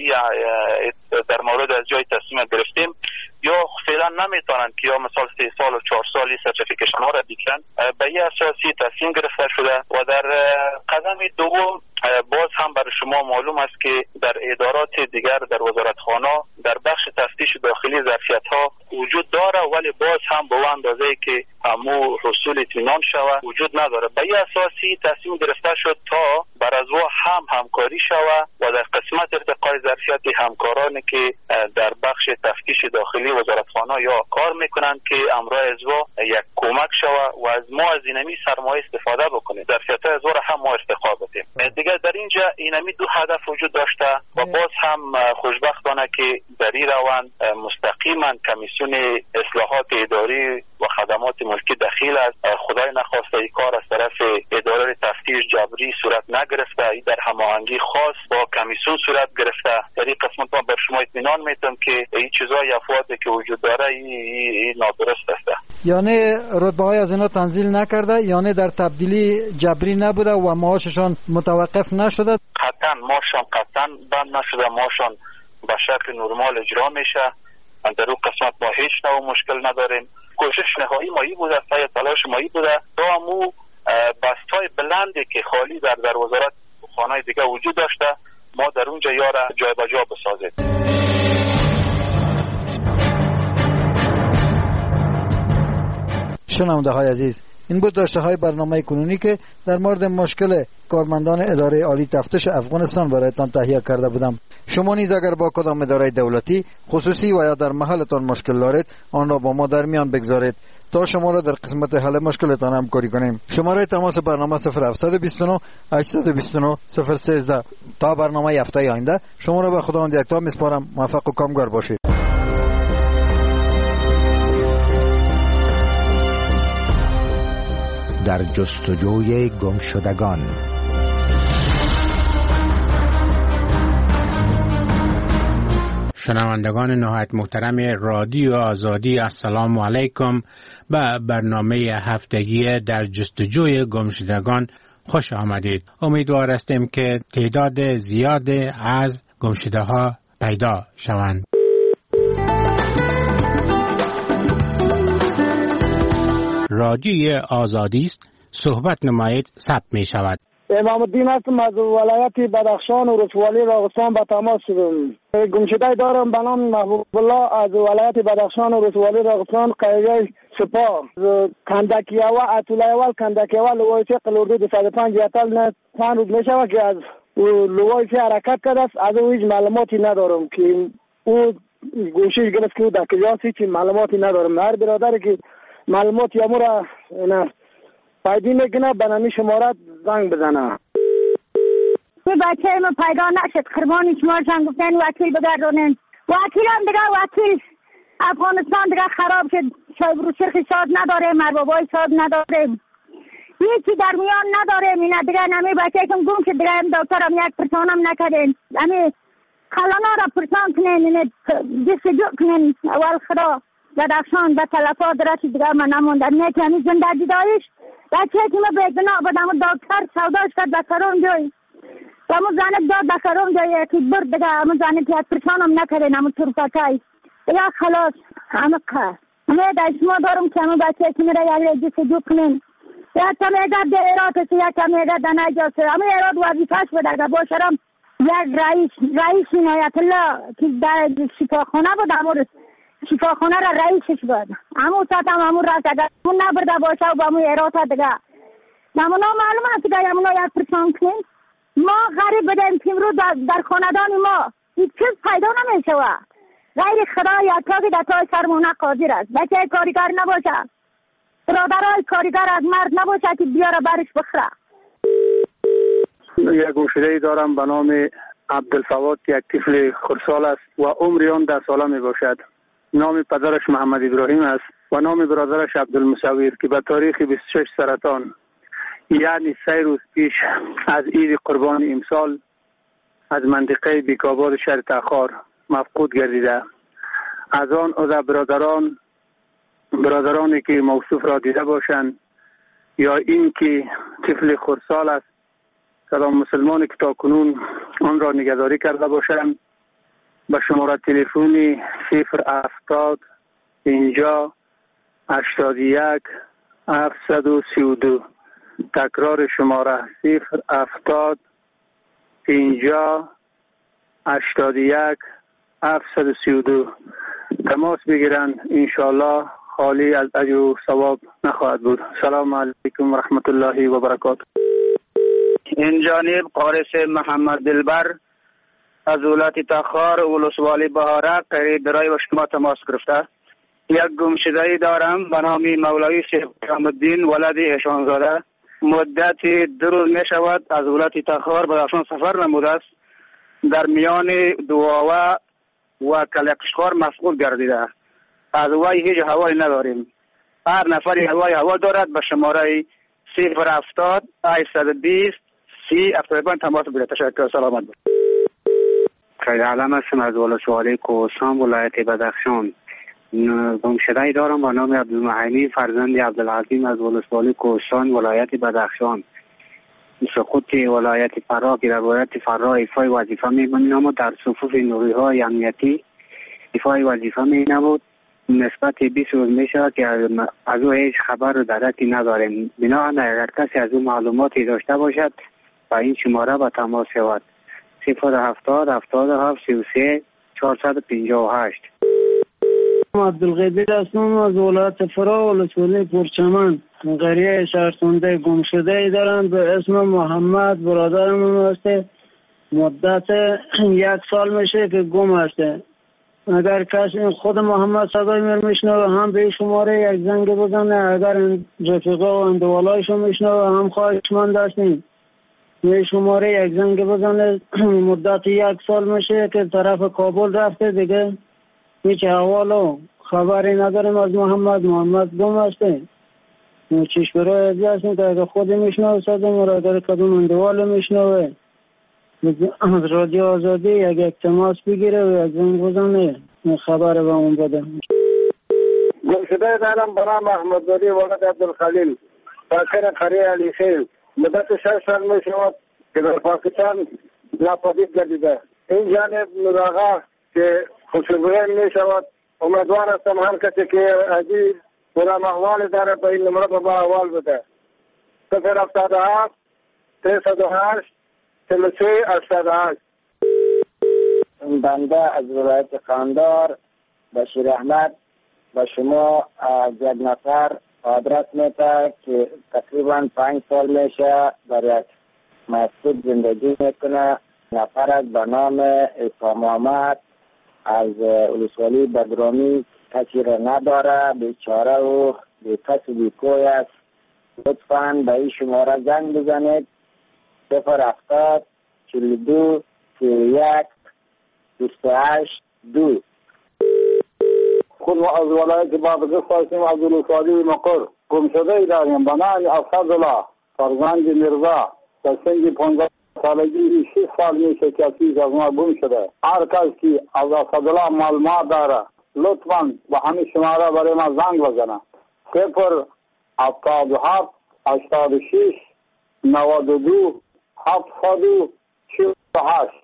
در مورد از جای تصمیم گرفتیم یا فعلا نمیتونن که یا مثال 3 سال و 4 سالی سرتیفیکیشن ها را بگیرن. به این اساسی تصمیم گرفته شده و در قدم دوم باز هم برای شما معلوم است که در ادارات دیگر در وزارتخانه در بخش تفتیش داخلی ظرفیت ها وجود داره ولی باز هم به اندازه که همو حصول اطمینان شوه وجود نداره. به این اساسی تصمیم گرفته شد تا بر از هم همکاری شوه و در قسمت ارتقای ظرفیت همکارانی که در بخش تفتیش داخلی وزارتخانه یا کار میکنند که امرای ازوا یک کمک شوه و از ما از اینمی سرمایه استفاده بکنیم، ظرفیت ازوا را هم ما ارتقا بدیم. دیگه در اینجا اینمی دو هدف وجود داشته و باز هم خوشبختانه که در این روند مستقیما کمیسیون اصلاحات اداری و خدمات ملکی دخیل است. خدای نخواسته این کار از طرف اداره تفتیش جبری صورت نگرفته، این در هماهنگی خاص با کمیسیون صورت گرفته. در این قسمت ما بر شما اطمینان میدم که این چیزای افواتی که وجود داره این نادرست است. یعنی رتبه های از اینا تنزیل نکرده، یعنی در تبدیلی جبری نبوده و معاششان متوقف نشده؟ قطعا معاششان قطعا بند نشده، معاششان به شکل نرمال اجرا میشه. در اون قسمت ما هیچ نوع مشکل نداریم. کوشش نهایی مایی بوده، سعی تلاش مایی بوده تا همو بستای بلندی که خالی در وزارت خانه دیگه وجود داشته ما در اونجا یاره جای به جا بسازیم. شنونده های عزیز، این بود داشته های برنامه کنونی که در مورد مشکل کارمندان اداره عالی تفتیش افغانستان برایتان تهیه کرده بودم. شما نیز اگر با کدام اداره دولتی خصوصی و یا در محلتان مشکل دارید آن را با ما در میان بگذارید تا شما را در قسمت حل مشکلتان همکاری کنیم. شماره تماس برنامه 0729 829 013. تا برنامه هفته آینده شما را به خداوند یکتا میسپارم. موفق و کامگار باشید. در جستجوی گمشدگان. شنوندگان نهایت محترم رادیو آزادی، السلام علیکم. به برنامه هفتگی در جستجوی گمشدگان خوش آمدید. امیدوار هستیم که تعداد زیاد از گمشده ها پیدا شوند. رادیوی آزادی است، صحبت نمایید ثبت می شود. امام الدین هستم از ولایت بدخشان و ولسوالی راغستان به تماس شدم. گمشده دارم به نام محبوب الله از ولایت بدخشان و ولسوالی راغستان قریه سپاه کندکیاوا اتولایوال کندکیاوا لوایچه قلوردو 205 یتل نه 5 روز میشود که از لوایچه حرکت کرده است. از او هیچ معلوماتی ندارم که او گوشش گرفت که او در کجاست، هیچ معلوماتی ندارم. هر برادری که معلومات یامو را پیدا میکنه به نمی شمارت زنگ بزنه. بچه ما پیدا نشد، قربانی شما جان گفتن وکیل بگردونن. وکیل هم دیگه وکیل افغانستان دیگه خراب شد، شاید رو شرخ شاد نداره، مربابای شاد نداره، هیچی در میان نداره. اینه دیگه نمی بچه کم گم شد دیگه هم دکتر هم یک پرسان هم نکردن. همی خلانا را پرسان کنین، اینه جستجو کنین. اول خدا بدخشان به تلفات رسی دیگه من نموندن نه که همی زندگی دایش بچه که ما بگنا بدم دکتر سوداش کرد بکرون جای و همون زنک داد بکرون جای که برد دیگه همون زنک که پرسان هم نکردن همون ترفتای دیگه خلاص همه که همه در شما دارم که همون بچه که میره یه جستجو کنین. یک کم اگر در ایراد است، یک کم اگر در نجاست، همه ایراد وظیفه‌اش بده باشرم یک رئیس عنایت الله که در شفاخانه بود امور شفاخانه را رئیسش بود همون ساعت هم همون راست اگر همون نبرده باشه و با همون ایراد دیگه نمونا معلوم است که همونا یک پرسان کنیم. ما غریب بدیم که امروز در خاندان ما هیچ چیز پیدا نمیشه و غیر خدا یا تاکی در تای سرمونه قادر است. بچه کاریگر نباشه، برادرای کاریگر از مرد نباشه که بیاره برش بخره. یک گمشده‌ای دارم به نام عبدالفواد که یک طفل خردسال است و عمر آن 10 ساله می باشد. نام پدرش محمد ابراهیم است و نام برادرش عبدالمصور که به تاریخ 26 سرطان یعنی 3 روز پیش از عید قربان امسال از منطقه بیکاباد شهر تخار مفقود گردیده. از آن از برادرانی که موصوف را دیده باشند یا این که طفل خردسال است کدام مسلمانی که تا کنون آن را نگهداری کرده باشند به شماره تلفنی 070 50 81 732 تکرار شماره 070 50 81 732 تماس بگیرند. انشاءالله خالی از اجر و ثواب نخواهد بود. سلام علیکم و رحمت الله و برکاته. این جانب قارس محمد دلبر از ولایت تخار و ولسوالی بهارک قریب برای با شما تماس گرفته. یک گمشده‌ای دارم به نام مولوی شیخ الدین ولد ایشانزاده. مدت 2 روز می شود از ولایت تخار به بدخشان سفر نموده است. در میان دواوه و کلکشخار مفقود گردیده. از وی هیچ حوالی نداریم. هر نفری هوا دارد به شماره 070 820 3075 تماس بگیرید. تشکر. سلامت باشید. خیر علم هستم از ولسوالی کوهستان ولایت بدخشان. گمشده‌ای دارم با نام عبدالمحیمی فرزند عبدالعظیم از ولسوالی کوهستان ولایت بدخشان. سقوط ولایت فرا که در ولایت فرا ایفای وظیفه می‌کنیم اما در صفوف نیروهای امنیتی ایفای وظیفه نبود. نسبت 20 روز میشه که از او هیچ خبر و درکی نداریم. بنابراین اگر کسی از او معلوماتی داشته باشد با این شماره با تماس شود 070 77 33 458. عبدالقادر هستم از ولایت فرا ولسوالی پرچمن قریه شهرسنده. گمشده‌ای دارم به اسم محمد برادرم هسته. مدت 1 سال میشه که گم هسته. اگر کسی خود محمد صدای من میشنوه هم به شماره یک زنگ بزنه، اگر رفیقا و اندوالایشو میشنوه هم خواهشمند هستیم به شماره یک زنگ بزنه. مدت 1 سال میشه که طرف کابل رفته دیگه هیچ احوال و خبری نداریم از محمد گم هسته. چیش برای ازی هستیم که اگر خود میشنوه صدای مرا اگر کدوم اندوال میشنوه از رادیو آزادی یک تماس بگیره و یک زنگ بزنه خبر به اون بده. گمشده دارم برام احمدزاده ولد عبدالخلیل ساکن قریه علی خیل. مدت 6 سال می شود که در پاکستان ناپدید گردیده. این جانب نوراغا که خوشبوین می شود. امیدوار هستم هر کسی که عزیز برام احوال داره به این نمره با احوال بده. 077 308 33 88. بنده از ولایت قندهار بشیر احمد و شما از یک نفر آدرس میده که تقریبا 5 سال میشه در یک مسجد زندگی میکنه. نفر از به نام عیسی محمد از ولسوالی بدرامی، کسی را نداره، بیچاره و بی کس و بی کوی است. لطفاً به این شماره زنگ بزنید 070 42 31 28 2. خود ما از ولایت بادغیس هستیم، از ولسوالی مقر. گمشده داریم به نام اسدالله فرزند میرزا در سن 15 سالگی 6 سال میشه که از ما گم شده. هر کس که از اسدالله معلومات داره لطفاً به همین شماره برای ما زنگ بزنه 077 86 92 748.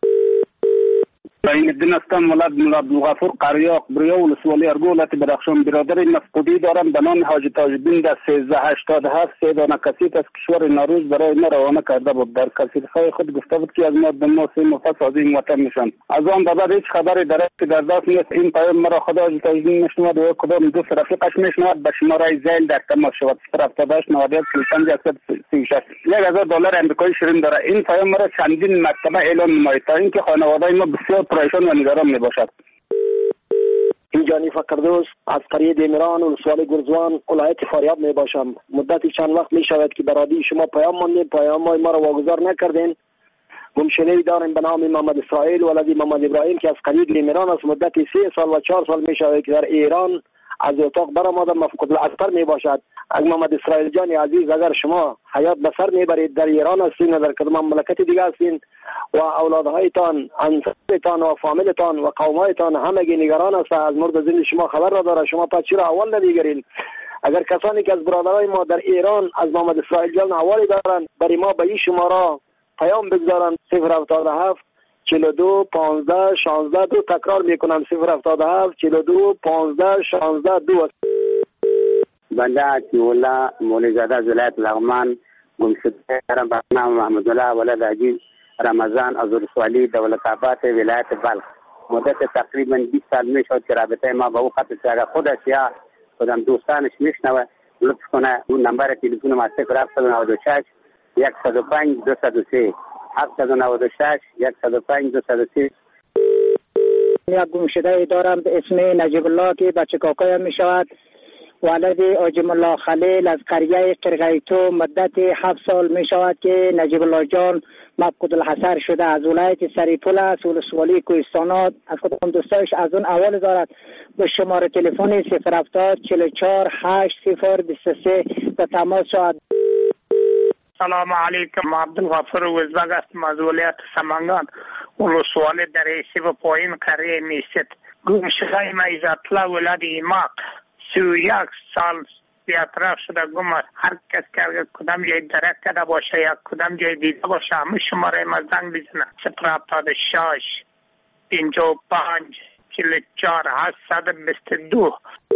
این الدین هستم، ولد مولا عبدالغفور قریاق بریا ولسوالی ارگو ولایت بدخشان. برادر مفقودی دارم به نام حاجی تاج‌الدین در 1387 سه دانه کسیت از کشور ناروز برای ما روانه کرده بود. در کسیت‌های خود گفته بود که از ما به ما 3 نفر از این وطن میشن. از آن به بعد هیچ خبری در دست نیست. این پیام مرا خدا حاجی تاج‌الدین میشنود و کدام دوست رفیقش میشنود به شماره زیل در تماس شود 078 91 35 136. $1000 آمریکایی شیرین داره. این پیام مرا چندین مرتبه اعلام نماید تا اینکه خانواده ما بسیار پریشان و نگران میباشد. اینجا نیفا کردوس از قریه دیمران ولسوالی گرزوان ولایت فاریاب میباشم. مدتی چند وقت میشود که برادی شما پیام ماندیم، پیام ما را واگذار نکردین. گمشده داریم به نام محمد اسرائیل ولدی محمد ابراهیم که از قریه دیمران است. مدتی 3 سال و 4 سال میشود که در ایران از اتاق برآمده مفقود الاثر میباشد. از محمد اسرائیل جان عزیز اگر شما حیات بسر میبرید در ایران هستین و در کدام مملکت دیگه هستین و اولادهایتان، انصارتان و فامیلتان و قومایتان همگی نگران است از مرد زنده شما خبر را داره، شما پس چرا اول نمیگیرین؟ اگر کسانی که از برادرای ما در ایران از محمد اسرائیل جان حوالی دارن برای ما به این شماره پیام بگذارن 077 42 15 16 2. تکرار میکنم 077 42 15 16 2. بنده عطی‌الله مولوی زاده از ولایت لغمان گمشده دارم به نام محمدالله ولد عجیز رمضان از ولسوالی دولت‌آباد ولایت بلخ. مدت تقریبا 20 سال میشد که رابطه ما با او قطع شد. اگر خودش یا خودم دوستانش میشنوه لطف کنه اون نمبر تلفن ما 076 105 203 796 105 203. یک گمشده دارم به اسم نجیب الله که بچه کاکایم می شود. ولد آجم الله خلیل از قریه قرغیتو. مدت 7 سال می شود که نجیب الله جان مفقود الحصر شده. از ولایت سریپول است ولسوالی کوهستانات. از کدام دوستایش از اون اول دارد به شماره تلفن 070 44 80 23 به تماس شود. سلام علیکم، عبدالغفور وزبگ هستم از ولایت سمنگان ولسوالی در ایسی و پایین قریه میست. گمشده ما عزت‌الله ولد ایماق 31 سال بیاطراف شده گم است. هر کس که کدام جای درک کرده باشه یا کدام جای دیده باشه همه شماره ما زنگ بزنه 076 55 44 822.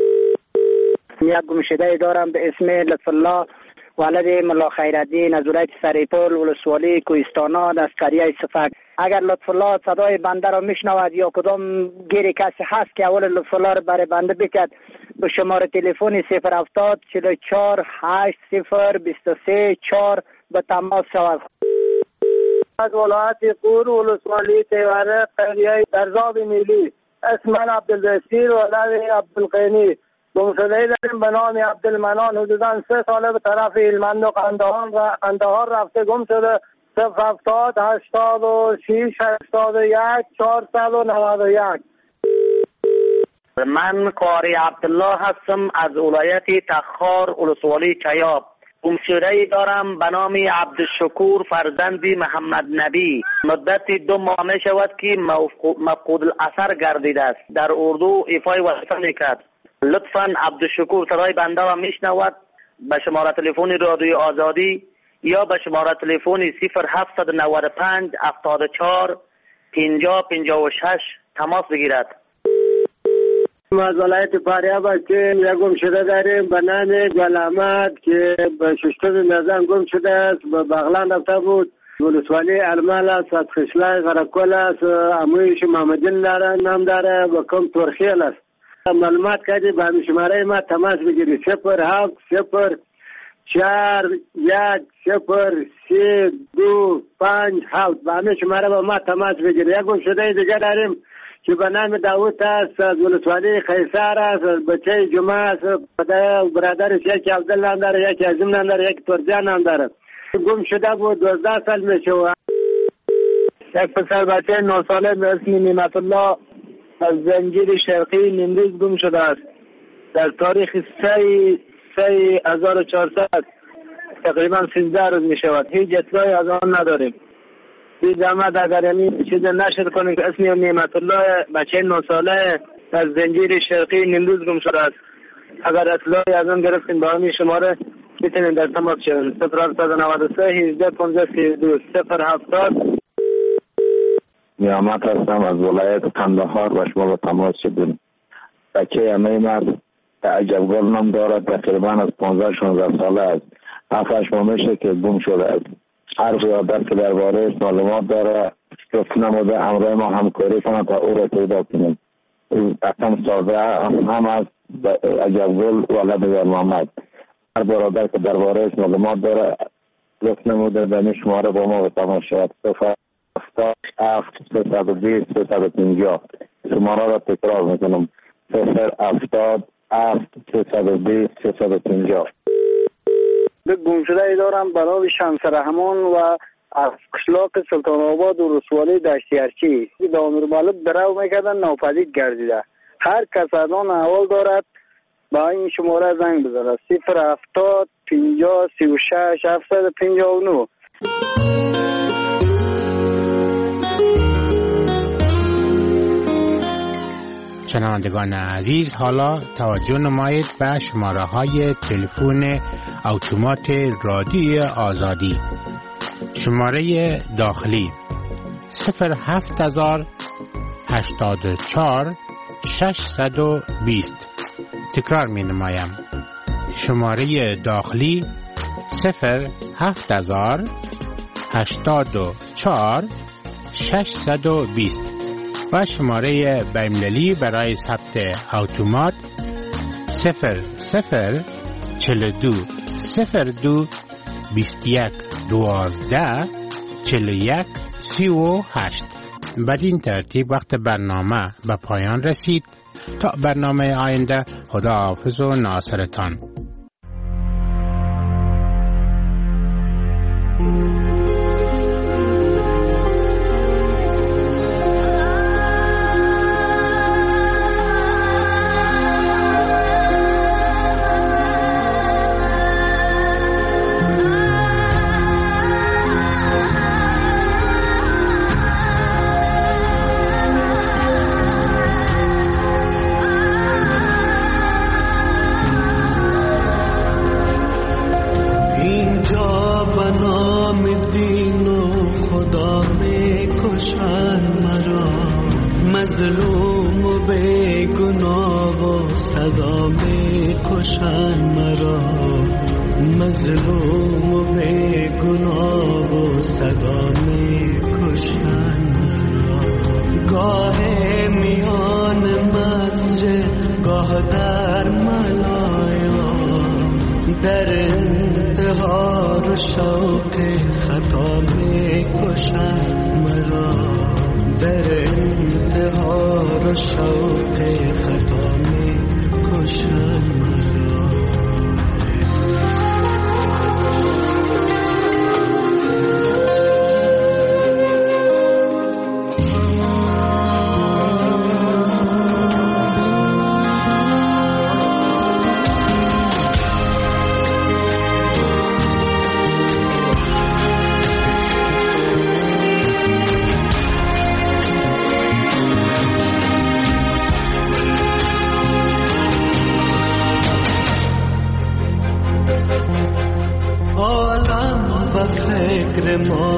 یک گمشده دارم به اسم لطف الله ولد ملا خیرالدین از ولایت سریپول ولسوالی کوهستانات از قریه صفک. اگر لطف الله صدای بنده را میشنود یا کدام گیری کسی هست که اول لطف الله را برای بنده بکرد به شماره تلفن 070 44 80 23 4 به تماس شود. از ولایت قور ولسوالی تیوره قریه درزاب میلی اسم من عبدالبصیر ولد عبدالقینی. گمشده داریم به نام عبدالمنان حدوداً 3 ساله به طرف هلمند و قندهار رفته گم شده. 070 86 81 491. من قاری عبدالله هستم از ولایت تخار ولسوالی چیاب. گمشده دارم به نام عبدالشکور فرزند محمد نبی. مدت 2 ماه می شود که مفقود الاثر گردیده است. در اردو ایفای وظیفه میکرد. لطفاً عبدالشکور صدای بنده را میشنود به شماره تلفن رادیو آزادی یا به شماره تلفن 0795 74 50 56 تماس بگیرد. ما از ولایت فاریاب هستیم. یک گم شده داریم به نام گل احمد که به ششتم نظام گم شده است. به بغلان رفته بود. ولسوالی ارمال است، از خشلای غرقل است، امویش محمدین داره، نام داره و کم ترخیل است. معلومات کردی به همین شماره ما تماس بگیری 07 0 4 1 0 3 2 5 7. به همین شماره با ما تماس بگیری. یک گم شده دیگه داریم که به نام داوود است، از ولسوالی خیسار است، از بچه جمعه است، برادرش یکی عبدالله نام داره، یکی عظیم نام داره، یکی ترجان نام داره. گم شده بود 12 سال میشه. یک پسر بچه 9 ساله به اسم نعمت الله از زنجیر شرقی نیمروز گم شده است. در تاریخ 3/1400 تقریبا 13 روز می شود. هیچ اطلاعی از آن نداریم. بی زحمت اگر این چیز نشر کنیم که اسم نعمت الله بچه 9 ساله از زنجیر شرقی نیمروز گم شده است. اگر اطلاعی از آن گرفتیم با همین شماره میتونیم در تماس شویم. 0793 18 15 32 070. نیامت هستم از ولایت قندهار و شما با تماس شدیم. بچه امیم است که عجبگل نام دارد. تقریبا از 15-16 ساله است. 7-8 ماه میشه که گم شده است. هر برادر که درباره معلومات داره گفت نموده همراه ما همکاری کنه تا او را پیدا کنیم. اصلا ساده هم از عجبگل ولد در محمد. هر برادر که درباره معلومات داره گفت نموده به شماره با ما تماس شود. 07 320 350. شماره را تکرار میکنم 070 320 350. گم شده ای دارم به نام شمس رحمان و از قشلاق سلطان آباد و رسوالی دشتیارچی. دامیر مالک درو میکردن ناپدید گردیده. هر کس از آن احوال دارد با این شماره زنگ بزنه 070 50 36 759. شنوندگان عزیز، حالا توجه نمایید به شماره های تلفن اتومات رادیوی آزادی. شماره داخلی 07084 620. تکرار می نمایم. شماره داخلی 07084 620 و شماره بین‌المللی برای ثبت اتومات 0042 02 21 12 41 38. بدین ترتیب وقت برنامه به پایان رسید. تا برنامه آینده، خداحافظ و ناصرتان.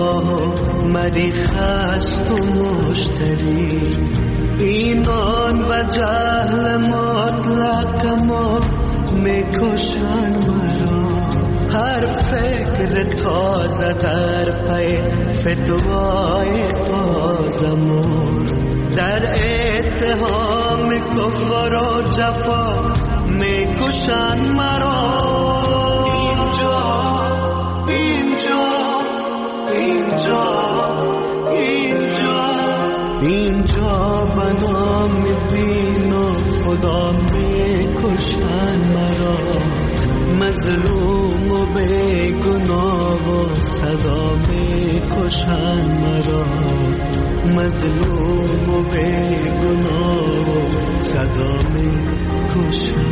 مریخ است و مشتری ایمان و و جهل مطلق ما میکشن مرا. هر فکر تازه در پی فتوای تازه مور، در اتهام کفر و جفا میکشن مرا. اینجا اینجا اینجا اینجا اینجا به نام دین و خدا میکشن مرا. مظلوم و بیگناه و صدا میکشن مرا. مظلوم و بیگناه و صدا میکشن.